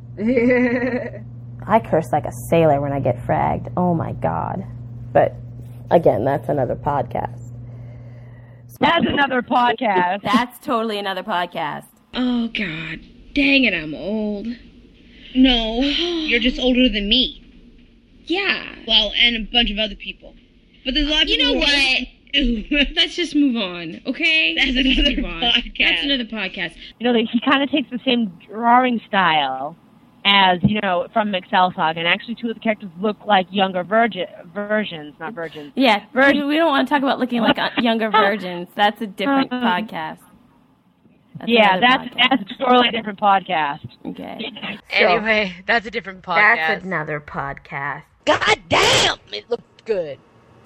[SPEAKER 3] I curse like a sailor when I get fragged. Oh my God. But again, that's another podcast.
[SPEAKER 2] That's another podcast.
[SPEAKER 3] That's totally another podcast.
[SPEAKER 6] Oh, God. Dang it, I'm old.
[SPEAKER 7] No, you're just older than me.
[SPEAKER 6] Yeah.
[SPEAKER 7] Well, and a bunch of other people. But there's a lot of
[SPEAKER 6] You
[SPEAKER 7] people
[SPEAKER 6] know
[SPEAKER 7] who are-
[SPEAKER 6] what? Let's just move on, okay?
[SPEAKER 7] That's
[SPEAKER 6] Let's just
[SPEAKER 7] another
[SPEAKER 6] move on.
[SPEAKER 7] podcast.
[SPEAKER 6] That's another podcast.
[SPEAKER 2] You know, he kind of takes the same drawing style as, you know, from Excel Saga, and actually two of the characters look like younger virgin versions, not virgins.
[SPEAKER 3] Yeah,
[SPEAKER 2] Virgin.
[SPEAKER 3] we don't want to talk about looking like uh, younger virgins. That's a different
[SPEAKER 2] Um,
[SPEAKER 3] podcast. That's
[SPEAKER 2] yeah,
[SPEAKER 3] another
[SPEAKER 2] that's
[SPEAKER 3] podcast.
[SPEAKER 2] that's a totally different podcast.
[SPEAKER 3] Okay.
[SPEAKER 8] Anyway, that's a different podcast.
[SPEAKER 3] That's another podcast.
[SPEAKER 8] God damn! It looked good.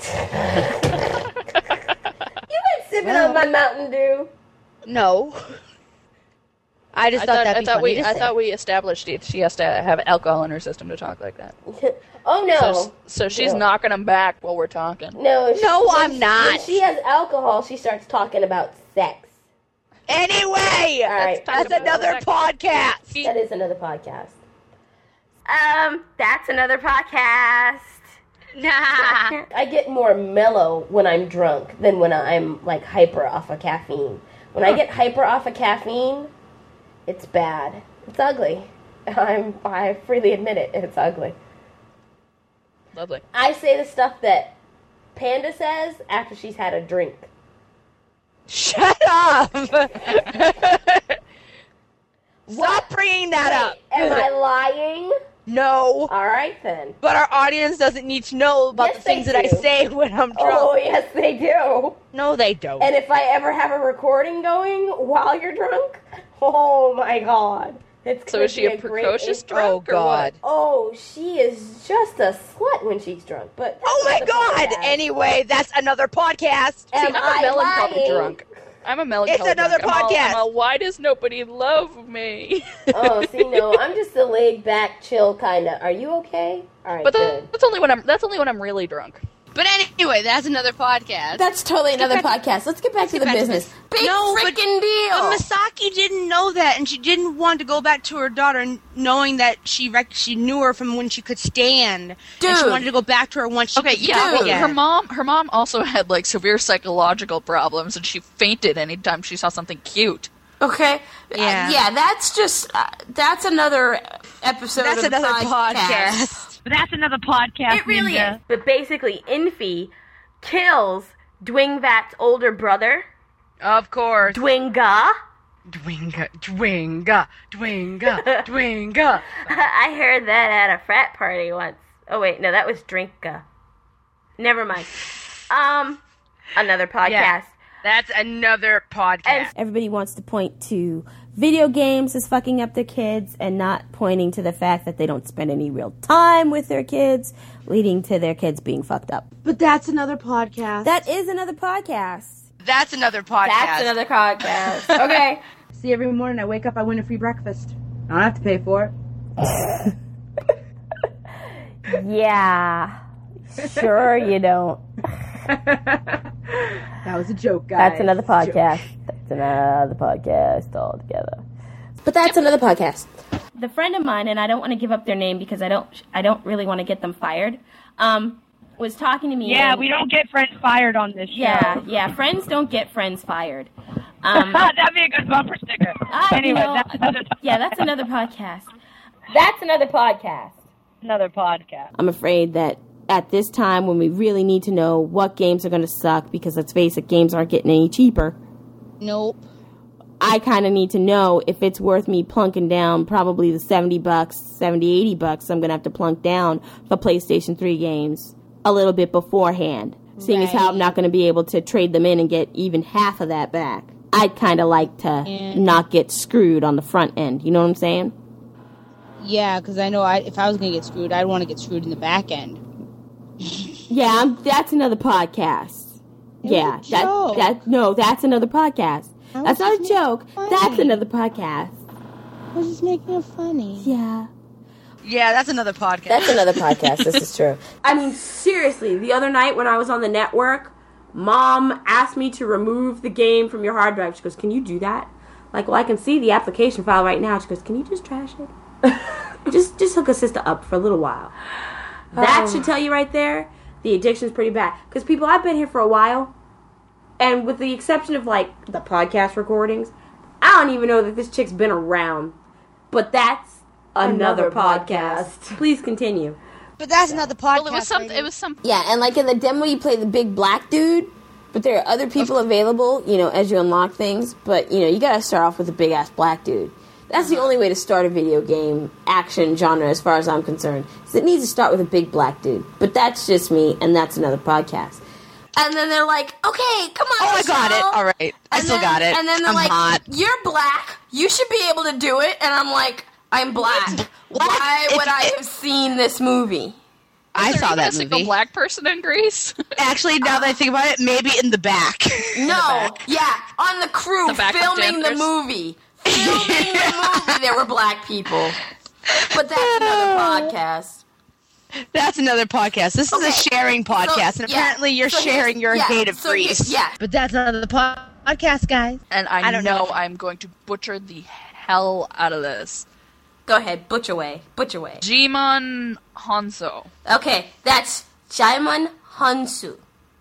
[SPEAKER 3] You been sipping on my Mountain Dew?
[SPEAKER 8] No. I just
[SPEAKER 9] I
[SPEAKER 8] thought
[SPEAKER 9] thought,
[SPEAKER 8] that'd
[SPEAKER 9] I
[SPEAKER 8] be
[SPEAKER 9] thought
[SPEAKER 8] funny
[SPEAKER 9] we
[SPEAKER 8] to
[SPEAKER 9] I
[SPEAKER 8] say.
[SPEAKER 9] thought we established it. She has to have alcohol in her system to talk like that.
[SPEAKER 3] Oh no.
[SPEAKER 9] So, so she's
[SPEAKER 3] No.
[SPEAKER 9] knocking them back while we're talking.
[SPEAKER 3] No,
[SPEAKER 8] No,
[SPEAKER 3] when
[SPEAKER 8] I'm
[SPEAKER 3] she-
[SPEAKER 8] not.
[SPEAKER 3] When she has alcohol, she starts talking about sex.
[SPEAKER 8] Anyway,
[SPEAKER 3] All right.
[SPEAKER 8] that's another podcast.
[SPEAKER 3] That is another podcast. Um, that's another podcast.
[SPEAKER 8] Nah.
[SPEAKER 3] I get more mellow when I'm drunk than when I'm like hyper off of caffeine. When I get hyper off of caffeine, it's bad. It's ugly. I'm I freely admit it. It's ugly.
[SPEAKER 9] Lovely.
[SPEAKER 3] I say the stuff that Panda says after she's had a drink.
[SPEAKER 8] Shut up. Stop bringing that up.
[SPEAKER 11] Am I lying?
[SPEAKER 8] No.
[SPEAKER 11] All right, then.
[SPEAKER 8] But our audience doesn't need to know about
[SPEAKER 11] Yes,
[SPEAKER 8] the things
[SPEAKER 11] they
[SPEAKER 8] that I
[SPEAKER 11] do.
[SPEAKER 8] say when I'm drunk.
[SPEAKER 11] Oh, yes, they do.
[SPEAKER 8] No, they don't.
[SPEAKER 11] And if I ever have a recording going while you're drunk, oh my god. It's
[SPEAKER 9] So
[SPEAKER 11] gonna
[SPEAKER 9] is she
[SPEAKER 11] be
[SPEAKER 9] a
[SPEAKER 11] great
[SPEAKER 9] precocious
[SPEAKER 11] intro.
[SPEAKER 9] drunk or what?
[SPEAKER 11] Oh, she is just a slut when she's drunk. But
[SPEAKER 8] Oh my
[SPEAKER 11] that's
[SPEAKER 8] god!
[SPEAKER 11] podcast.
[SPEAKER 8] Anyway, that's another podcast.
[SPEAKER 11] Am
[SPEAKER 9] See, I'm
[SPEAKER 11] I
[SPEAKER 9] a melancholy
[SPEAKER 11] lying?
[SPEAKER 9] drunk. I'm a melancholy
[SPEAKER 8] It's another
[SPEAKER 9] drunk. I'm all-
[SPEAKER 8] podcast.
[SPEAKER 9] I'm all, why does nobody love me?
[SPEAKER 11] Oh, see, no, I'm just a laid back, chill kind of. Are you okay? All right,
[SPEAKER 9] But
[SPEAKER 11] good.
[SPEAKER 9] that, that's only when I'm. That's only when I'm really drunk.
[SPEAKER 5] But anyway, that's another podcast.
[SPEAKER 3] That's totally another podcast. Let's get back to the
[SPEAKER 5] back to
[SPEAKER 3] business. Big
[SPEAKER 5] No, but-
[SPEAKER 3] freaking deal.
[SPEAKER 10] But Misaki didn't know that, and she didn't want to go back to her daughter, n- knowing that she rec- she knew her from when she could stand, and she
[SPEAKER 3] Dude.
[SPEAKER 10] wanted to go back to her once she
[SPEAKER 9] Okay,
[SPEAKER 10] could
[SPEAKER 9] yeah.
[SPEAKER 10] walk
[SPEAKER 9] Well,
[SPEAKER 10] again.
[SPEAKER 9] her mom. Her mom also had like severe psychological problems, and she fainted anytime she saw something cute.
[SPEAKER 3] Okay.
[SPEAKER 10] Yeah.
[SPEAKER 3] Uh, yeah, that's just uh, that's another episode
[SPEAKER 10] That's
[SPEAKER 3] of the
[SPEAKER 10] another
[SPEAKER 3] podcast.
[SPEAKER 10] podcast.
[SPEAKER 2] But that's another podcast.
[SPEAKER 11] It really
[SPEAKER 2] Ninja.
[SPEAKER 11] is. But basically, Infy kills Dwingvat's older brother,
[SPEAKER 10] Of course.
[SPEAKER 11] Dwinga.
[SPEAKER 10] Dwinga, Dwinga, Dwinga, Dwinga.
[SPEAKER 11] I heard that at a frat party once. Oh wait, no, that was Drinka. Never mind. Um, another podcast.
[SPEAKER 10] Yeah. That's another podcast.
[SPEAKER 14] Everybody wants to point to video games as fucking up their kids and not pointing to the fact that they don't spend any real time with their kids, leading to their kids being fucked up.
[SPEAKER 10] But that's another podcast.
[SPEAKER 14] That is another podcast.
[SPEAKER 10] That's another podcast.
[SPEAKER 11] That's another podcast. Okay.
[SPEAKER 10] See, every morning I wake up, I win a free breakfast. I don't have to pay for it.
[SPEAKER 14] Yeah. Sure you don't.
[SPEAKER 10] That was a joke, guys.
[SPEAKER 14] That's another podcast. That's another podcast altogether. But that's another podcast. The friend of mine, and I don't want to give up their name because I don't, I don't really want to get them fired. Um, was talking to me.
[SPEAKER 2] Yeah,
[SPEAKER 14] and-
[SPEAKER 2] we don't get friends fired on this show.
[SPEAKER 14] Yeah, yeah. Friends don't get friends fired. Um,
[SPEAKER 2] That'd be a good bumper sticker.
[SPEAKER 14] I- you
[SPEAKER 2] anyway,
[SPEAKER 14] know,
[SPEAKER 2] that's another,
[SPEAKER 14] yeah, that's another podcast. That's another podcast.
[SPEAKER 2] another podcast.
[SPEAKER 14] I'm afraid that at this time when we really need to know what games are going to suck, because let's face it, games aren't getting any cheaper.
[SPEAKER 5] Nope.
[SPEAKER 14] I kind of need to know if it's worth me plunking down probably the seventy bucks, seventy, eighty bucks I'm going to have to plunk down for PlayStation three games a little bit beforehand, seeing as how I'm not going to be able to trade them in and get even half of that back. I'd kind of like to
[SPEAKER 5] Yeah.
[SPEAKER 14] not get screwed on the front end. You know what I'm saying?
[SPEAKER 5] Yeah, because I know I, if I was going to get screwed, I'd want to get screwed in the back end.
[SPEAKER 14] Yeah, I'm, that's another podcast.
[SPEAKER 5] It
[SPEAKER 14] yeah,
[SPEAKER 5] was a
[SPEAKER 14] that
[SPEAKER 5] joke.
[SPEAKER 14] that no, that's another podcast.
[SPEAKER 5] I
[SPEAKER 14] That's
[SPEAKER 5] was
[SPEAKER 14] not a
[SPEAKER 5] just
[SPEAKER 14] joke.
[SPEAKER 5] making it
[SPEAKER 14] That's
[SPEAKER 5] funny.
[SPEAKER 14] another podcast.
[SPEAKER 5] I was just making it funny.
[SPEAKER 14] Yeah.
[SPEAKER 10] Yeah, that's another podcast.
[SPEAKER 11] That's another podcast. This is true.
[SPEAKER 14] I mean, seriously, the other night when I was on the network, Mom asked me to remove the game from your hard drive. She goes, "Can you do that?" Like, well, I can see the application file right now. She goes, "Can you just trash it? just just hook a sister up for a little while." That
[SPEAKER 11] Oh.
[SPEAKER 14] should tell you right there, the addiction's pretty bad. Because, people, I've been here for a while, and with the exception of, like, the podcast recordings, I don't even know that this chick's been around. But that's another,
[SPEAKER 11] Another
[SPEAKER 14] podcast.
[SPEAKER 11] podcast.
[SPEAKER 14] Please continue.
[SPEAKER 10] But that's another podcast.
[SPEAKER 9] Well, it was some. It was some.
[SPEAKER 3] Yeah, and like in the demo, you play the big black dude, but there are other people available, you know, as you unlock things. But, you know, you gotta start off with a big ass black dude. That's the only way to start a video game action genre, as far as I'm concerned. Is it needs to start with a big black dude. But that's just me, and that's another podcast. And then they're like, "Okay, come on,
[SPEAKER 8] Oh, I got it.
[SPEAKER 3] Michelle."
[SPEAKER 8] All right. I
[SPEAKER 3] And
[SPEAKER 8] still
[SPEAKER 3] then-
[SPEAKER 8] got it.
[SPEAKER 3] And then they're
[SPEAKER 8] I'm
[SPEAKER 3] like,
[SPEAKER 8] hot.
[SPEAKER 3] "You're black. You should be able to do it." And I'm like, "I'm black. Why
[SPEAKER 8] If-
[SPEAKER 3] would I have seen this movie?"
[SPEAKER 8] I
[SPEAKER 9] Is there
[SPEAKER 8] saw
[SPEAKER 9] even
[SPEAKER 8] that
[SPEAKER 9] a single
[SPEAKER 8] movie.
[SPEAKER 9] black person in Greece.
[SPEAKER 8] Actually, now that I think about it, maybe in the back.
[SPEAKER 3] No, yeah, on the crew
[SPEAKER 9] The backup
[SPEAKER 3] filming the
[SPEAKER 9] dancers.
[SPEAKER 3] movie. Filming the movie, there were black people. But that's another podcast.
[SPEAKER 8] That's another podcast. This is
[SPEAKER 3] Okay,
[SPEAKER 8] a sharing podcast,
[SPEAKER 3] so,
[SPEAKER 8] and
[SPEAKER 3] yeah,
[SPEAKER 8] apparently you're
[SPEAKER 3] so here's-
[SPEAKER 8] sharing your
[SPEAKER 3] yeah,
[SPEAKER 8] hate of
[SPEAKER 3] so here's-
[SPEAKER 8] Greece.
[SPEAKER 3] Yeah,
[SPEAKER 10] But that's another po- podcast, guys.
[SPEAKER 9] And I,
[SPEAKER 10] I don't
[SPEAKER 9] know,
[SPEAKER 10] know.
[SPEAKER 9] I'm going to butcher the hell out of this.
[SPEAKER 3] go ahead, butcher away, butcher away.
[SPEAKER 9] Jimon Honso.
[SPEAKER 3] Okay, that's Jaimon Hansu.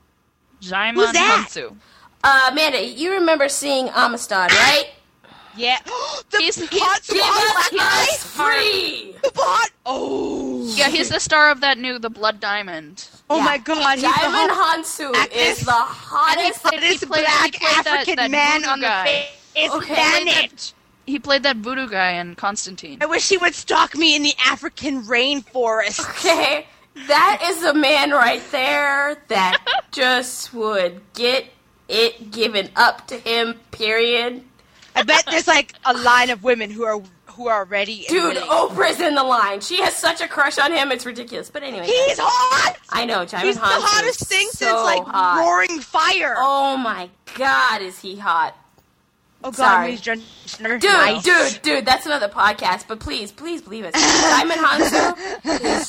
[SPEAKER 9] Jaimon
[SPEAKER 10] Who's that?
[SPEAKER 9] Hansu.
[SPEAKER 3] Uh, Amanda, you remember seeing Amistad, right?
[SPEAKER 10] Yeah.
[SPEAKER 8] The
[SPEAKER 9] He's- he's-
[SPEAKER 8] hot,
[SPEAKER 3] Give
[SPEAKER 8] hot
[SPEAKER 3] us
[SPEAKER 8] guy?
[SPEAKER 3] us free!
[SPEAKER 8] The hot. Oh.
[SPEAKER 9] Yeah, he's the star of that new The Blood Diamond.
[SPEAKER 8] Oh
[SPEAKER 3] Yeah.
[SPEAKER 8] my God. He's the
[SPEAKER 3] Jaimon
[SPEAKER 8] hot,
[SPEAKER 3] Hansu
[SPEAKER 8] actress.
[SPEAKER 3] is the hottest.
[SPEAKER 9] And he
[SPEAKER 8] this
[SPEAKER 9] played- he played-
[SPEAKER 8] black
[SPEAKER 9] he played that-
[SPEAKER 8] African
[SPEAKER 9] that
[SPEAKER 8] man
[SPEAKER 9] voodoo
[SPEAKER 8] on the
[SPEAKER 9] guy.
[SPEAKER 8] face. It's
[SPEAKER 3] Okay.
[SPEAKER 8] Spanish.
[SPEAKER 9] he played that voodoo guy in Constantine.
[SPEAKER 10] I wish he would stalk me in the African rainforest.
[SPEAKER 3] Okay, that is a man right there that just would get it given up to him, period.
[SPEAKER 10] I bet there's like a line of women who are who are ready.
[SPEAKER 3] Dude,
[SPEAKER 10] and
[SPEAKER 3] Oprah's in the line. She has such a crush on him, it's ridiculous. But anyway.
[SPEAKER 10] He's hot!
[SPEAKER 3] I know, Jaimin
[SPEAKER 10] He's the
[SPEAKER 3] Hansu
[SPEAKER 10] hottest
[SPEAKER 3] is
[SPEAKER 10] thing
[SPEAKER 3] so
[SPEAKER 10] since, like,
[SPEAKER 3] hot.
[SPEAKER 10] Roaring Fire.
[SPEAKER 3] Oh my god, is he hot.
[SPEAKER 10] Oh god,
[SPEAKER 3] Sorry.
[SPEAKER 10] he's Jen-
[SPEAKER 3] Dude,
[SPEAKER 10] nice.
[SPEAKER 3] dude, dude, that's another podcast, but please, please believe us. Jaimin Hansu is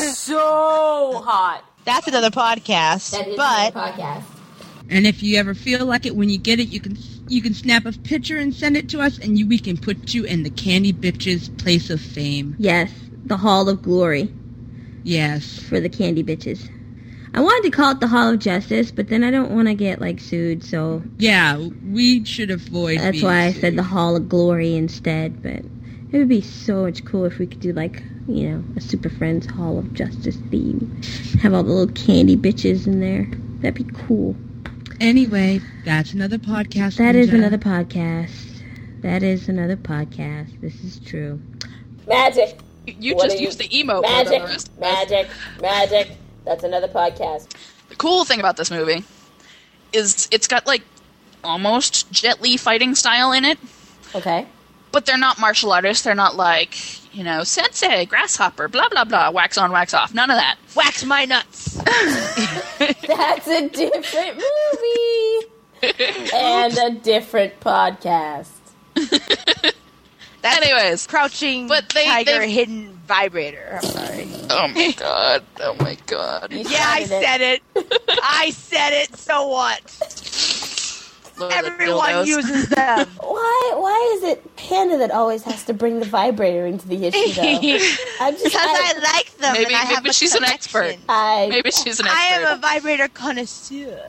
[SPEAKER 3] so hot.
[SPEAKER 8] That's another podcast.
[SPEAKER 3] That is
[SPEAKER 8] but
[SPEAKER 3] another podcast.
[SPEAKER 15] And if you ever feel like it when you get it, you can you can snap a picture and send it to us, and you, we can put you in the Candy Bitches place of fame.
[SPEAKER 14] Yes, the Hall of Glory.
[SPEAKER 15] Yes.
[SPEAKER 14] For the Candy Bitches. I wanted to call it the Hall of Justice, but then I don't want to get, like, sued, so...
[SPEAKER 15] Yeah, we should avoid
[SPEAKER 14] That's
[SPEAKER 15] being
[SPEAKER 14] why I
[SPEAKER 15] sued.
[SPEAKER 14] said the Hall of Glory instead, but it would be so much cool if we could do, like, you know, a Super Friends Hall of Justice theme. Have all the little candy bitches in there. That'd be cool.
[SPEAKER 15] Anyway, that's another podcast.
[SPEAKER 14] That is
[SPEAKER 15] Ninja.
[SPEAKER 14] another podcast. That is another podcast. This is true.
[SPEAKER 11] Magic.
[SPEAKER 9] You
[SPEAKER 11] What
[SPEAKER 9] just
[SPEAKER 11] are you-
[SPEAKER 9] used the emo word
[SPEAKER 11] Magic,
[SPEAKER 9] on the rest.
[SPEAKER 11] magic, magic. That's another podcast.
[SPEAKER 9] The cool thing about this movie is it's got like almost Jet Li fighting style in it.
[SPEAKER 11] Okay.
[SPEAKER 9] But they're not martial artists. They're not like, you know, sensei, grasshopper, blah, blah, blah, wax on, wax off. None of that.
[SPEAKER 10] Wax my nuts.
[SPEAKER 11] That's a different movie. And a different podcast.
[SPEAKER 10] That's
[SPEAKER 9] Anyways.
[SPEAKER 10] Crouching
[SPEAKER 9] But they-
[SPEAKER 10] Tiger
[SPEAKER 9] they-
[SPEAKER 10] Hidden Vibrator. I'm sorry.
[SPEAKER 9] Oh my god. Oh my god.
[SPEAKER 10] Yeah, I said it. I said it. So what?
[SPEAKER 9] Lord of the
[SPEAKER 10] Everyone
[SPEAKER 9] dildos.
[SPEAKER 10] uses them.
[SPEAKER 11] Why? Why is it Panda that always has to bring the vibrator into the issue, though? I'm just
[SPEAKER 10] Because I,
[SPEAKER 11] I,
[SPEAKER 10] like them.
[SPEAKER 9] Maybe,
[SPEAKER 10] and I have
[SPEAKER 9] maybe
[SPEAKER 10] a
[SPEAKER 9] she's an
[SPEAKER 10] collection.
[SPEAKER 9] expert.
[SPEAKER 11] I
[SPEAKER 9] Maybe she's an
[SPEAKER 10] I
[SPEAKER 9] expert.
[SPEAKER 10] am a vibrator connoisseur.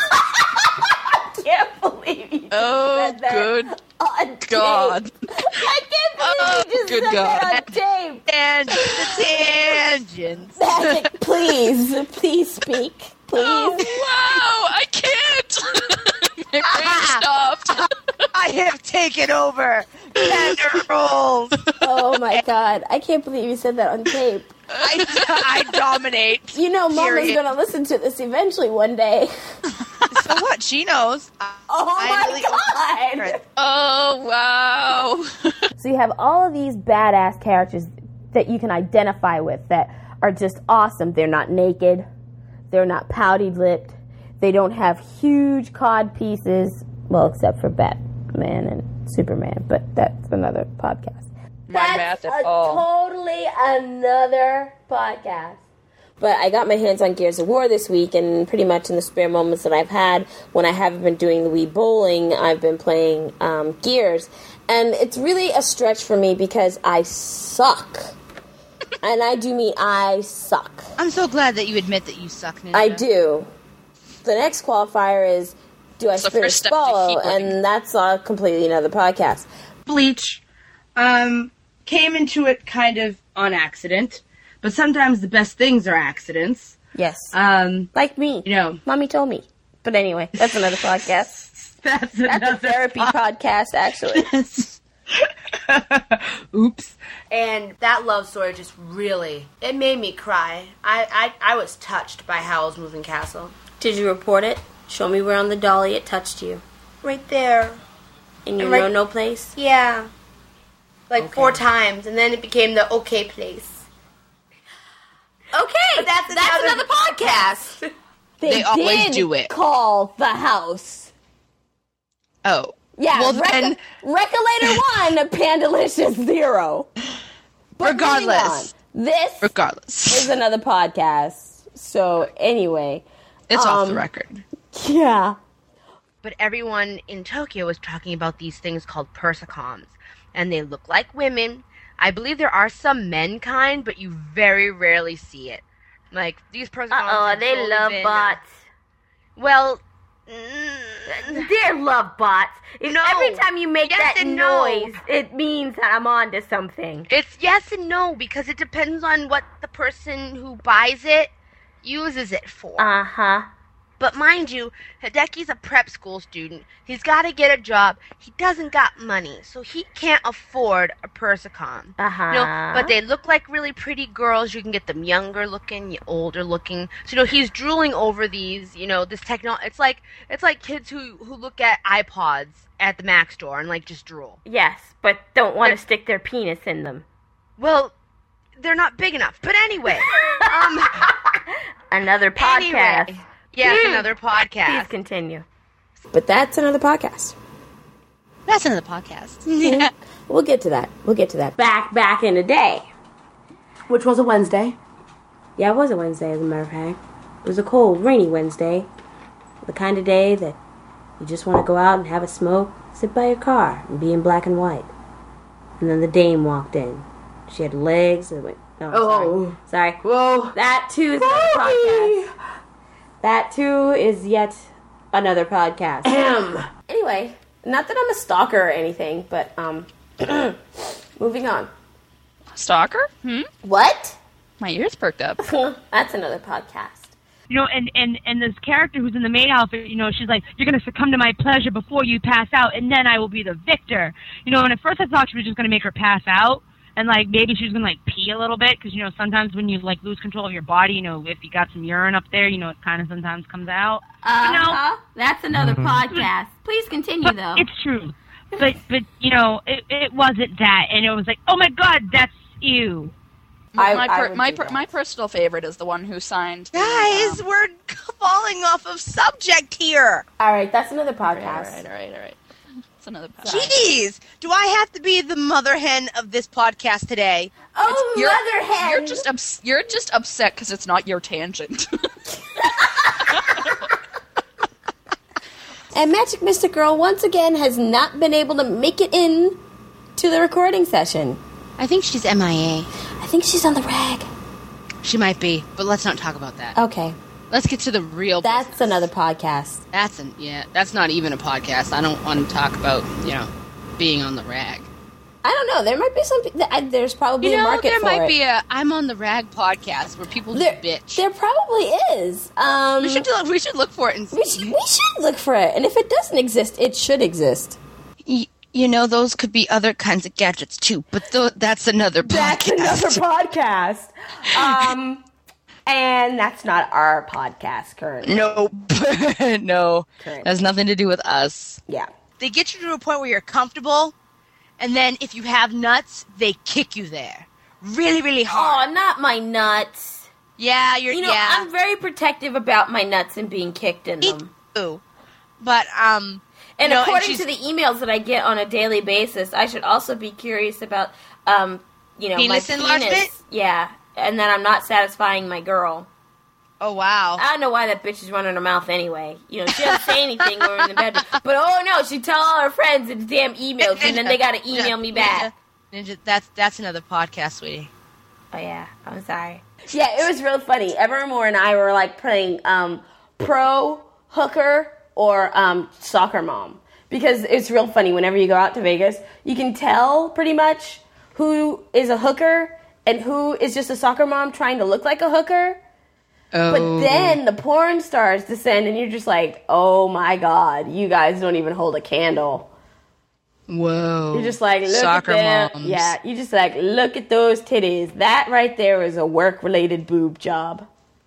[SPEAKER 11] can't believe you
[SPEAKER 9] Oh,
[SPEAKER 11] said that
[SPEAKER 9] good
[SPEAKER 11] on tape.
[SPEAKER 9] God.
[SPEAKER 11] I can't believe
[SPEAKER 9] Oh,
[SPEAKER 11] you just
[SPEAKER 9] good
[SPEAKER 11] said
[SPEAKER 9] God.
[SPEAKER 11] that on tape.
[SPEAKER 10] And the tangents.
[SPEAKER 11] Magic, please, please speak, please.
[SPEAKER 9] Oh, wow. I can't. My brain stopped.
[SPEAKER 10] I have taken over. Panda rolls.
[SPEAKER 11] Oh my God, I can't believe you said that on tape.
[SPEAKER 10] I, I dominate.
[SPEAKER 11] You know, Mama's
[SPEAKER 10] Period.
[SPEAKER 11] gonna listen to this eventually one day.
[SPEAKER 10] So what? She knows.
[SPEAKER 11] Oh my God!
[SPEAKER 9] Oh, wow.
[SPEAKER 11] So you have all of these badass characters that you can identify with that are just awesome. They're not naked. They're not pouty lipped. They don't have huge cod pieces. Well, except for Batman and Superman, but that's another podcast.
[SPEAKER 9] My math at all.
[SPEAKER 11] Totally another podcast. But I got my hands on Gears of War this week, and pretty much in the spare moments that I've had when I haven't been doing the Wii bowling, I've been playing um, Gears. And it's really a stretch for me because I suck. And I do mean I suck.
[SPEAKER 10] I'm so glad that you admit that you suck, Ninja.
[SPEAKER 11] I do. The next qualifier is, do I
[SPEAKER 9] It's the
[SPEAKER 11] spin or
[SPEAKER 9] first step to
[SPEAKER 11] swallow?
[SPEAKER 9] keep learning.
[SPEAKER 11] And that's uh, completely another podcast.
[SPEAKER 12] Bleach. Um, came into it kind of on accident, but sometimes the best things are accidents.
[SPEAKER 11] Yes.
[SPEAKER 12] Um,
[SPEAKER 11] like me.
[SPEAKER 12] You know.
[SPEAKER 11] Mommy told me. But anyway, that's another podcast.
[SPEAKER 12] That's
[SPEAKER 11] That's
[SPEAKER 12] another
[SPEAKER 11] a therapy podcast, actually.
[SPEAKER 12] Oops.
[SPEAKER 3] And that love story just really, it made me cry. I, I, I was touched by Howl's Moving Castle. Did you report it? Show me where on the dolly it touched you. Right there. In your
[SPEAKER 16] And right-
[SPEAKER 3] no-no place?
[SPEAKER 16] Yeah. Like
[SPEAKER 3] Okay.
[SPEAKER 16] four times, and then it became the okay place.
[SPEAKER 3] Okay,
[SPEAKER 16] But that's
[SPEAKER 3] that's
[SPEAKER 16] another-
[SPEAKER 3] another podcast.
[SPEAKER 8] They always do it.
[SPEAKER 11] Call the house.
[SPEAKER 8] Oh.
[SPEAKER 11] Yeah,
[SPEAKER 8] Well,
[SPEAKER 11] Reca-
[SPEAKER 8] then-
[SPEAKER 11] Recolator one, Pandalicious zero. But moving
[SPEAKER 8] Regardless.
[SPEAKER 11] on, this
[SPEAKER 8] Regardless.
[SPEAKER 11] is another podcast. So anyway,
[SPEAKER 8] It's off the
[SPEAKER 11] um,
[SPEAKER 8] record.
[SPEAKER 11] Yeah.
[SPEAKER 17] But everyone in Tokyo was talking about these things called persicons, and they look like women. I believe there are some men kind, but you very rarely see it. Like, these persicons
[SPEAKER 16] Uh-oh,
[SPEAKER 17] have
[SPEAKER 16] they
[SPEAKER 17] totally
[SPEAKER 16] love
[SPEAKER 17] been, uh,
[SPEAKER 16] bots.
[SPEAKER 17] Well,
[SPEAKER 16] They're love bots. You know, every time you make
[SPEAKER 17] yes
[SPEAKER 16] that
[SPEAKER 17] and no.
[SPEAKER 16] noise, it means that I'm on to something.
[SPEAKER 17] It's yes and no, because it depends on what the person who buys it uses it for.
[SPEAKER 16] Uh-huh.
[SPEAKER 17] But mind you, Hideki's a prep school student. He's got to get a job. He doesn't got money, so he can't afford a Persicom.
[SPEAKER 11] Uh-huh.
[SPEAKER 17] You know, but they look like really pretty girls. You can get them younger looking, older looking. So, you know, he's drooling over these, you know, this technology. It's like it's like kids who, who look at iPods at the Mac store and, like, just drool.
[SPEAKER 11] Yes, but don't want to stick their penis in them.
[SPEAKER 17] Well, they're not big enough. But anyway. um,
[SPEAKER 11] another podcast.
[SPEAKER 17] Anyway, yes, mm. another podcast.
[SPEAKER 11] Please continue. But that's another podcast.
[SPEAKER 5] That's another podcast.
[SPEAKER 11] Yeah. We'll get to that. We'll get to that. Back, back in the day.
[SPEAKER 16] Which was a Wednesday.
[SPEAKER 11] Yeah, it was a Wednesday, as a matter of fact. It was a cold, rainy Wednesday. The kind of day that you just want to go out and have a smoke, sit by your car, and be in black and white. And then the dame walked in. She had legs and went, no,
[SPEAKER 16] oh.
[SPEAKER 11] sorry. Sorry.
[SPEAKER 16] Whoa.
[SPEAKER 11] That too is another podcast. That too is yet another podcast.
[SPEAKER 16] Ahem.
[SPEAKER 11] Anyway, not that I'm a stalker or anything, but um, moving on.
[SPEAKER 9] Stalker? Hmm?
[SPEAKER 11] What?
[SPEAKER 9] My ears perked up.
[SPEAKER 11] That's another podcast.
[SPEAKER 4] You know, and, and, and this character who's in the maid outfit, you know, she's like, you're going to succumb to my pleasure before you pass out, and then I will be the victor. You know, and at first I thought she was just going to make her pass out, and, like, maybe she was going to, like, pee a little bit, because, you know, sometimes when you, like, lose control of your body, you know, if you got some urine up there, you know, it kind of sometimes comes out.
[SPEAKER 11] Uh-huh.
[SPEAKER 4] You know?
[SPEAKER 11] That's another
[SPEAKER 13] Mhm.
[SPEAKER 11] podcast. Please continue,
[SPEAKER 4] but
[SPEAKER 11] though.
[SPEAKER 4] It's true. But, but you know, it, it wasn't that, and it was like, oh, my God, that's you.
[SPEAKER 9] My,
[SPEAKER 11] I-
[SPEAKER 9] my,
[SPEAKER 11] I
[SPEAKER 9] per,
[SPEAKER 11] would
[SPEAKER 9] my,
[SPEAKER 11] do
[SPEAKER 9] per,
[SPEAKER 11] that.
[SPEAKER 9] my personal favorite is the one who signed. the,
[SPEAKER 10] Guys,
[SPEAKER 9] um,
[SPEAKER 10] we're falling off of subject here.
[SPEAKER 11] All right, that's another
[SPEAKER 9] all right,
[SPEAKER 11] podcast.
[SPEAKER 9] all right, all right, all right. It's another podcast.
[SPEAKER 10] Jeez, do I have to be the mother hen of this podcast today?
[SPEAKER 11] Oh,
[SPEAKER 9] You're-
[SPEAKER 11] mother hen!
[SPEAKER 9] You're just ups- you're just upset because it's not your tangent.
[SPEAKER 11] And Magic Mystic Girl, once again, has not been able to make it in to the recording session.
[SPEAKER 5] I think she's M I A.
[SPEAKER 11] I think she's on the rag.
[SPEAKER 5] She might be, but let's not talk about that.
[SPEAKER 11] Okay.
[SPEAKER 5] Let's get to the real
[SPEAKER 11] That's
[SPEAKER 5] business.
[SPEAKER 11] another podcast.
[SPEAKER 5] That's an yeah. That's not even a podcast. I don't want to talk about you know being on the rag.
[SPEAKER 11] I don't know. There might be some... th- There's probably
[SPEAKER 5] You
[SPEAKER 11] a
[SPEAKER 5] know,
[SPEAKER 11] market
[SPEAKER 5] there
[SPEAKER 11] for
[SPEAKER 5] might
[SPEAKER 11] it.
[SPEAKER 5] be a I'm on the rag podcast where people
[SPEAKER 11] There,
[SPEAKER 5] just bitch.
[SPEAKER 11] there probably is. Um,
[SPEAKER 5] We should do, we should look for it and
[SPEAKER 11] we should, we should look for it. And if it doesn't exist, it should exist.
[SPEAKER 8] Y- you know, those could be other kinds of gadgets too, but th- that's another
[SPEAKER 11] That's
[SPEAKER 8] podcast.
[SPEAKER 11] another podcast. Um, and that's not our podcast currently.
[SPEAKER 8] Nope. No.
[SPEAKER 11] Currently.
[SPEAKER 8] Has nothing to do with us.
[SPEAKER 11] Yeah.
[SPEAKER 10] They get you to a point where you're comfortable, and then if you have nuts, they kick you there. Really, really hard.
[SPEAKER 11] Oh, not my nuts.
[SPEAKER 10] Yeah, you're,
[SPEAKER 11] You know,
[SPEAKER 10] yeah.
[SPEAKER 11] I'm very protective about my nuts and being kicked in them.
[SPEAKER 10] Ooh. But, um...
[SPEAKER 11] And
[SPEAKER 10] you know,
[SPEAKER 11] according
[SPEAKER 10] she's-
[SPEAKER 11] to the emails that I get on a daily basis, I should also be curious about, um, you know,
[SPEAKER 10] Penis
[SPEAKER 11] my
[SPEAKER 10] enlargement?
[SPEAKER 11] penis. Yeah, and then I'm not satisfying my girl.
[SPEAKER 10] Oh, wow.
[SPEAKER 11] I don't know why that bitch is running her mouth anyway. You know, she doesn't say anything when we're in the bedroom. But oh no, she tell all her friends in the damn emails, and then they gotta email me back.
[SPEAKER 10] Ninja, that's that's another podcast, sweetie.
[SPEAKER 11] Oh yeah, I'm sorry. Yeah, it was real funny. Evermore and I were like playing um, pro hooker or um, soccer mom, because it's real funny. Whenever you go out to Vegas, you can tell pretty much who is a hooker and who is just a soccer mom trying to look like a hooker.
[SPEAKER 8] Oh.
[SPEAKER 11] But then the porn stars descend, and you're just like, oh my god, you guys don't even hold a candle.
[SPEAKER 8] Whoa.
[SPEAKER 11] You're just like, look
[SPEAKER 8] Soccer
[SPEAKER 11] at them.
[SPEAKER 8] moms.
[SPEAKER 11] Yeah, you just like, look at those titties. That right there is a work-related boob job.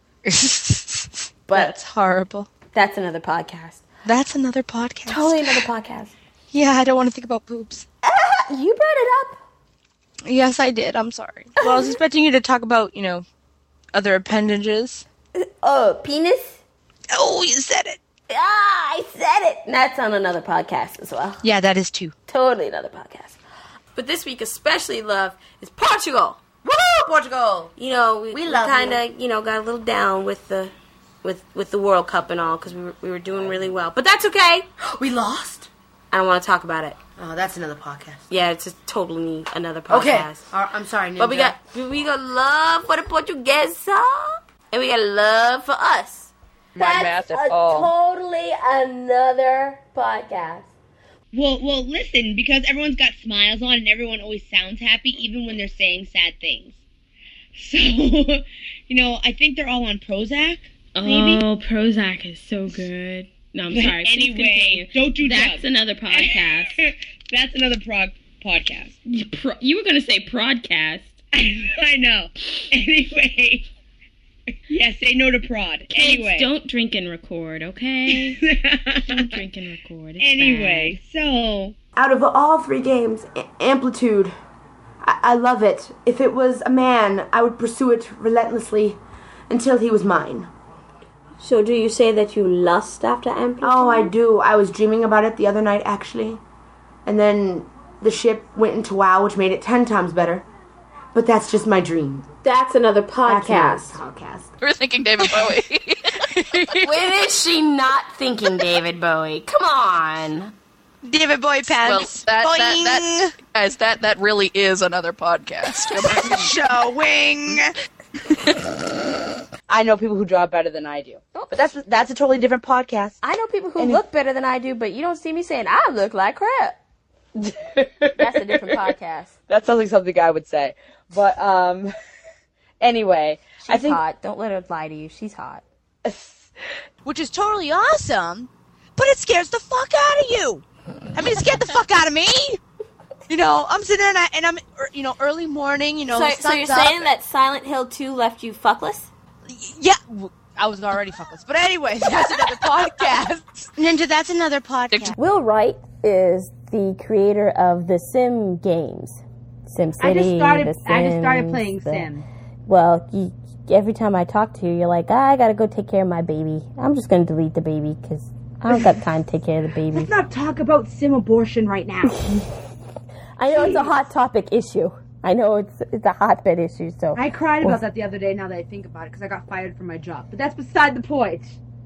[SPEAKER 11] But
[SPEAKER 8] That's horrible.
[SPEAKER 11] that's another podcast.
[SPEAKER 8] That's another podcast.
[SPEAKER 11] Totally another podcast.
[SPEAKER 8] Yeah, I don't want to think about boobs.
[SPEAKER 11] Ah, you brought it up.
[SPEAKER 8] Yes, I did. I'm sorry. Well, I was expecting you to talk about, you know, other appendages.
[SPEAKER 11] Oh, penis?
[SPEAKER 8] Oh, you said it.
[SPEAKER 11] Ah, I said it. That's on another podcast as well.
[SPEAKER 8] Yeah, that is too.
[SPEAKER 11] Totally another podcast. But this week, especially love, is Portugal. Woo, Portugal! You know, we,
[SPEAKER 16] We
[SPEAKER 11] we
[SPEAKER 16] love
[SPEAKER 11] kind of, you know, got a little down with the, with with the World Cup and all because we were we were doing really well. But that's okay.
[SPEAKER 16] We lost?
[SPEAKER 11] I don't want to talk about it.
[SPEAKER 16] Oh, that's another podcast.
[SPEAKER 11] Yeah, it's just totally another podcast.
[SPEAKER 16] Okay. Uh, I'm sorry, Ninja.
[SPEAKER 11] But we got we got love for the Portuguesa, and we got love for us.
[SPEAKER 9] My
[SPEAKER 11] That's
[SPEAKER 9] math at
[SPEAKER 11] a
[SPEAKER 9] all.
[SPEAKER 11] totally another podcast.
[SPEAKER 7] Well, well, listen, because everyone's got smiles on and everyone always sounds happy, even when they're saying sad things. So, you know, I think they're all on Prozac.
[SPEAKER 18] Oh,
[SPEAKER 7] maybe?
[SPEAKER 18] Prozac is so good. No, I'm sorry. Please
[SPEAKER 7] Anyway,
[SPEAKER 18] continue.
[SPEAKER 7] don't do
[SPEAKER 18] That's
[SPEAKER 7] drugs.
[SPEAKER 18] another podcast.
[SPEAKER 7] That's another prog podcast.
[SPEAKER 18] You, pro- you were going to say prodcast.
[SPEAKER 7] I know. Anyway. Yeah, say no to prod.
[SPEAKER 18] Kids,
[SPEAKER 7] Anyway.
[SPEAKER 18] don't drink and record, okay? Don't drink and record. It's
[SPEAKER 7] Anyway,
[SPEAKER 18] bad.
[SPEAKER 7] so...
[SPEAKER 19] Out of all three games, A- Amplitude, I-, I love it. If it was a man, I would pursue it relentlessly until he was mine.
[SPEAKER 11] So do you say that you lust after Amplitude?
[SPEAKER 19] Oh, I do. I was dreaming about it the other night, actually. And then the ship went into WoW, which made it ten times better. But that's just my dream.
[SPEAKER 11] That's another podcast.
[SPEAKER 19] That's another podcast.
[SPEAKER 9] We're thinking David Bowie.
[SPEAKER 14] When is she not thinking David Bowie? Come on.
[SPEAKER 10] David Bowie pants.
[SPEAKER 9] Well, that, that, that, guys, that, that really is another podcast.
[SPEAKER 10] Showing.
[SPEAKER 20] I know people who draw better than I do. But that's that's a totally different podcast.
[SPEAKER 14] I know people who
[SPEAKER 20] And
[SPEAKER 14] look better than I do, but you don't see me saying I look like crap. That's a different podcast.
[SPEAKER 20] That sounds like something I would say. But um anyway,
[SPEAKER 14] She's
[SPEAKER 20] I think
[SPEAKER 14] hot. Don't let her lie to you. She's hot.
[SPEAKER 10] Which is totally awesome, but it scares the fuck out of you. I mean, it scared the fuck out of me. You know, I'm sitting there and, I, and I'm, er, you know, early morning, you know.
[SPEAKER 11] So,
[SPEAKER 10] the
[SPEAKER 11] so you're
[SPEAKER 10] sun's up.
[SPEAKER 11] saying that Silent Hill two left you fuckless?
[SPEAKER 10] Yeah, I was already fuckless. But anyway, that's another podcast. Ninja, that's another podcast.
[SPEAKER 11] Will Wright is the creator of the Sim games. SimCity,
[SPEAKER 12] I just started.
[SPEAKER 11] The
[SPEAKER 12] I just started
[SPEAKER 11] Sims,
[SPEAKER 12] playing
[SPEAKER 11] the-
[SPEAKER 12] Sim.
[SPEAKER 11] Well, you, every time I talk to you, you're like, ah, I gotta go take care of my baby. I'm just gonna delete the baby because I don't got time to take care of the baby.
[SPEAKER 12] Let's not talk about Sim abortion right now.
[SPEAKER 11] I know it's a hot topic issue. I know it's it's a hotbed issue. So
[SPEAKER 12] I cried
[SPEAKER 11] Well,
[SPEAKER 12] about that the other day. Now that I think about it, because I got fired from my job. But that's beside the point.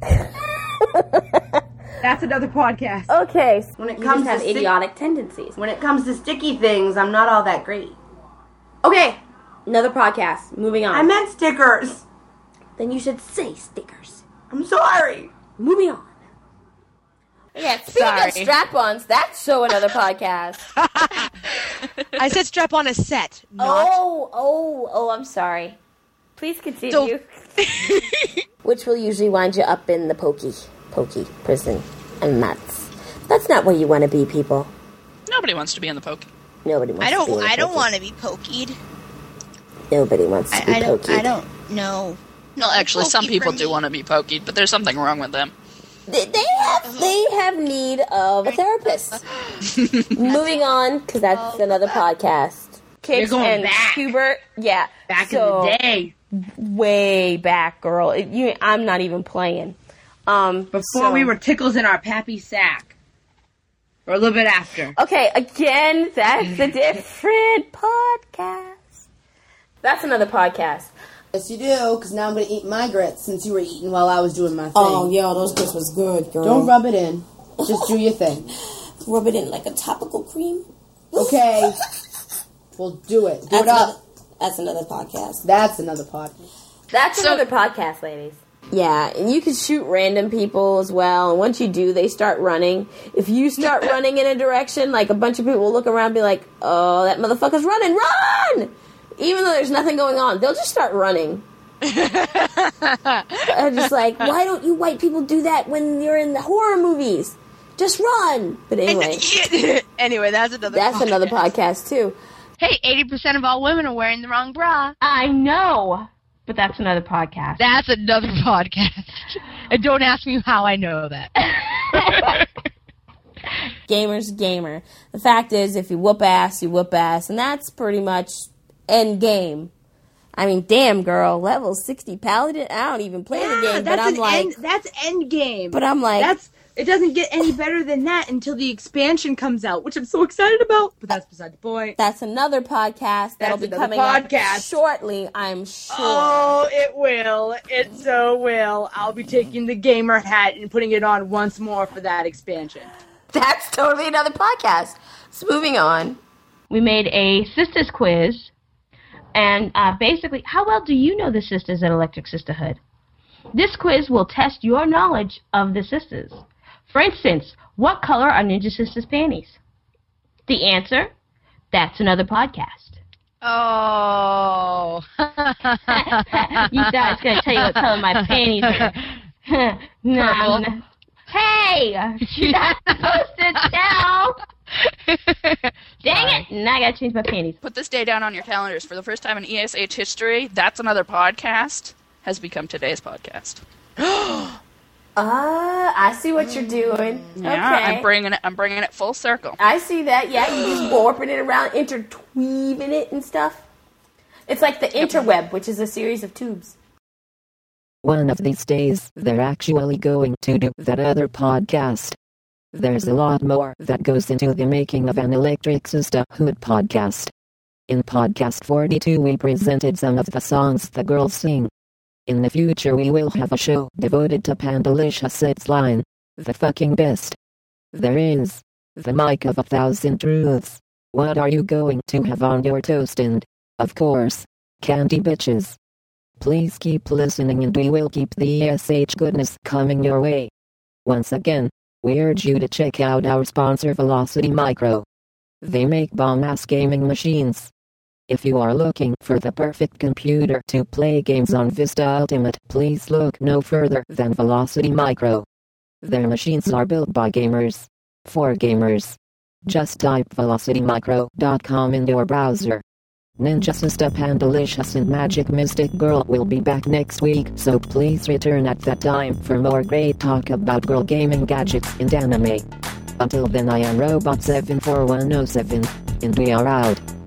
[SPEAKER 12] That's another podcast.
[SPEAKER 11] Okay.
[SPEAKER 19] When it
[SPEAKER 11] You
[SPEAKER 19] comes
[SPEAKER 11] just have
[SPEAKER 19] to stick-
[SPEAKER 11] idiotic tendencies.
[SPEAKER 19] When it comes to sticky things, I'm not all that great. Okay.
[SPEAKER 11] Another podcast. Moving on.
[SPEAKER 19] I meant stickers.
[SPEAKER 11] Then you should say stickers.
[SPEAKER 19] I'm sorry.
[SPEAKER 11] Moving on. Yeah, speaking
[SPEAKER 10] Sorry.
[SPEAKER 11] of strap-ons, that's so another podcast.
[SPEAKER 10] I said strap on a set. Not.
[SPEAKER 11] Oh, oh, oh, I'm sorry. Please continue. Which will usually wind you up in the pokey, pokey prison. And that's, that's not where you want to be, people.
[SPEAKER 9] Nobody wants to be in the poke.
[SPEAKER 11] Nobody wants
[SPEAKER 10] I don't.
[SPEAKER 11] to be in the
[SPEAKER 10] I don't
[SPEAKER 11] pokey.
[SPEAKER 10] want to be pokeyed.
[SPEAKER 11] Nobody wants to
[SPEAKER 10] I,
[SPEAKER 11] be
[SPEAKER 10] I don't.
[SPEAKER 11] pokeyed.
[SPEAKER 10] I don't know.
[SPEAKER 9] Well, actually, some
[SPEAKER 10] Pokey
[SPEAKER 9] people
[SPEAKER 10] for
[SPEAKER 9] do
[SPEAKER 10] me.
[SPEAKER 9] want to be pokeyed, but there's something wrong with them.
[SPEAKER 11] They, they have they have need of a therapist. Moving on, because that's another podcast. Kix
[SPEAKER 12] going
[SPEAKER 11] and
[SPEAKER 12] back.
[SPEAKER 11] Hubert, yeah,
[SPEAKER 12] Back
[SPEAKER 11] so,
[SPEAKER 12] in the day.
[SPEAKER 11] way back, girl. It- you, I'm not even playing. Um,
[SPEAKER 12] Before
[SPEAKER 11] so-
[SPEAKER 12] we were tickles in our pappy sack. Or a little bit after.
[SPEAKER 11] Okay, again, that's a different podcast. That's another podcast.
[SPEAKER 21] Yes, you do, because now I'm going to eat my grits since you were eating while I was doing my thing.
[SPEAKER 22] Oh, yo, those grits was good, girl.
[SPEAKER 21] Don't rub it in. Just do your thing.
[SPEAKER 22] Rub it in like a topical cream.
[SPEAKER 21] Okay. Well, do it. Do
[SPEAKER 22] That's
[SPEAKER 21] it up.
[SPEAKER 22] another, that's another podcast.
[SPEAKER 21] That's another podcast.
[SPEAKER 11] That's another podcast, ladies. Yeah, and you can shoot random people as well, and once you do, they start running. If you start running in a direction, like a bunch of people will look around and be like, oh, that motherfucker's running, run! Even though there's nothing going on, they'll just start running. I'm just like, why don't you white people do that when you're in the horror movies? Just run! But anyway.
[SPEAKER 10] Anyway, that's another
[SPEAKER 11] That's
[SPEAKER 10] podcast.
[SPEAKER 11] another podcast, too.
[SPEAKER 10] Hey, eighty percent of all women are wearing the wrong bra.
[SPEAKER 4] I know, but that's another podcast.
[SPEAKER 10] That's another podcast. And don't ask me how I know that.
[SPEAKER 11] Gamer's gamer. The fact is, if you whoop ass, you whoop ass, and that's pretty much end game. I mean, damn, girl, level sixty paladin. I don't even play the
[SPEAKER 12] Yeah,
[SPEAKER 11] game, but
[SPEAKER 12] that's
[SPEAKER 11] I'm
[SPEAKER 12] an
[SPEAKER 11] like,
[SPEAKER 12] end, that's end game.
[SPEAKER 11] but I'm like,
[SPEAKER 12] That's it doesn't get any better than that until the expansion comes out, which I'm so excited about. But that's beside the point.
[SPEAKER 11] that's another podcast that'll
[SPEAKER 12] That's
[SPEAKER 11] be
[SPEAKER 12] another
[SPEAKER 11] coming out
[SPEAKER 12] podcast.
[SPEAKER 11] shortly. I'm sure.
[SPEAKER 12] Oh, it will. It so will. I'll be taking the gamer hat and putting it on once more for that expansion.
[SPEAKER 11] That's totally another podcast. So moving on.
[SPEAKER 4] We made a sisters quiz, and uh, basically, how well do you know the sisters at Electric Sisterhood? This quiz will test your knowledge of the sisters. For instance, what color are Ninja Sisters' panties? The answer? That's another podcast.
[SPEAKER 10] Oh.
[SPEAKER 14] You thought I was going to tell you what color my panties are. No, I'm not. Hey! You're not supposed to tell! Dang it! Now I gotta change my panties.
[SPEAKER 9] Put this day down on your calendars. For the first time in E S H history, That's Another Podcast has become today's podcast.
[SPEAKER 11] Ah, uh, I see what you're doing.
[SPEAKER 9] Yeah,
[SPEAKER 11] okay.
[SPEAKER 9] I'm bringing it. I'm bringing it full circle.
[SPEAKER 11] I see that. Yeah, you just warping it around, interweaving it and stuff. It's like the interweb, which is a series of tubes.
[SPEAKER 1] One of these days, they're actually going to do That Other Podcast. There's a lot more that goes into the making of an Electric Sisterhood podcast. In podcast forty-two, we presented some of the songs the girls sing. In the future, we will have a show devoted to Pandalicious' line, the fucking best there is, the mic of a thousand truths. What are you going to have on your toast? And, of course, candy bitches. Please keep listening and we will keep the E S H goodness coming your way. Once again, we urge you to check out our sponsor Velocity Micro. They make bomb-ass gaming machines. If you are looking for the perfect computer to play games on Vista Ultimate, please look no further than Velocity Micro. Their machines are built by gamers, for gamers. Just type velocity micro dot com in your browser. Ninja Sister Pandalicious and Magic Mystic Girl will be back next week, so please return at that time for more great talk about girl gaming gadgets and anime. Until then, I am Robot seven four one oh seven, and we are out.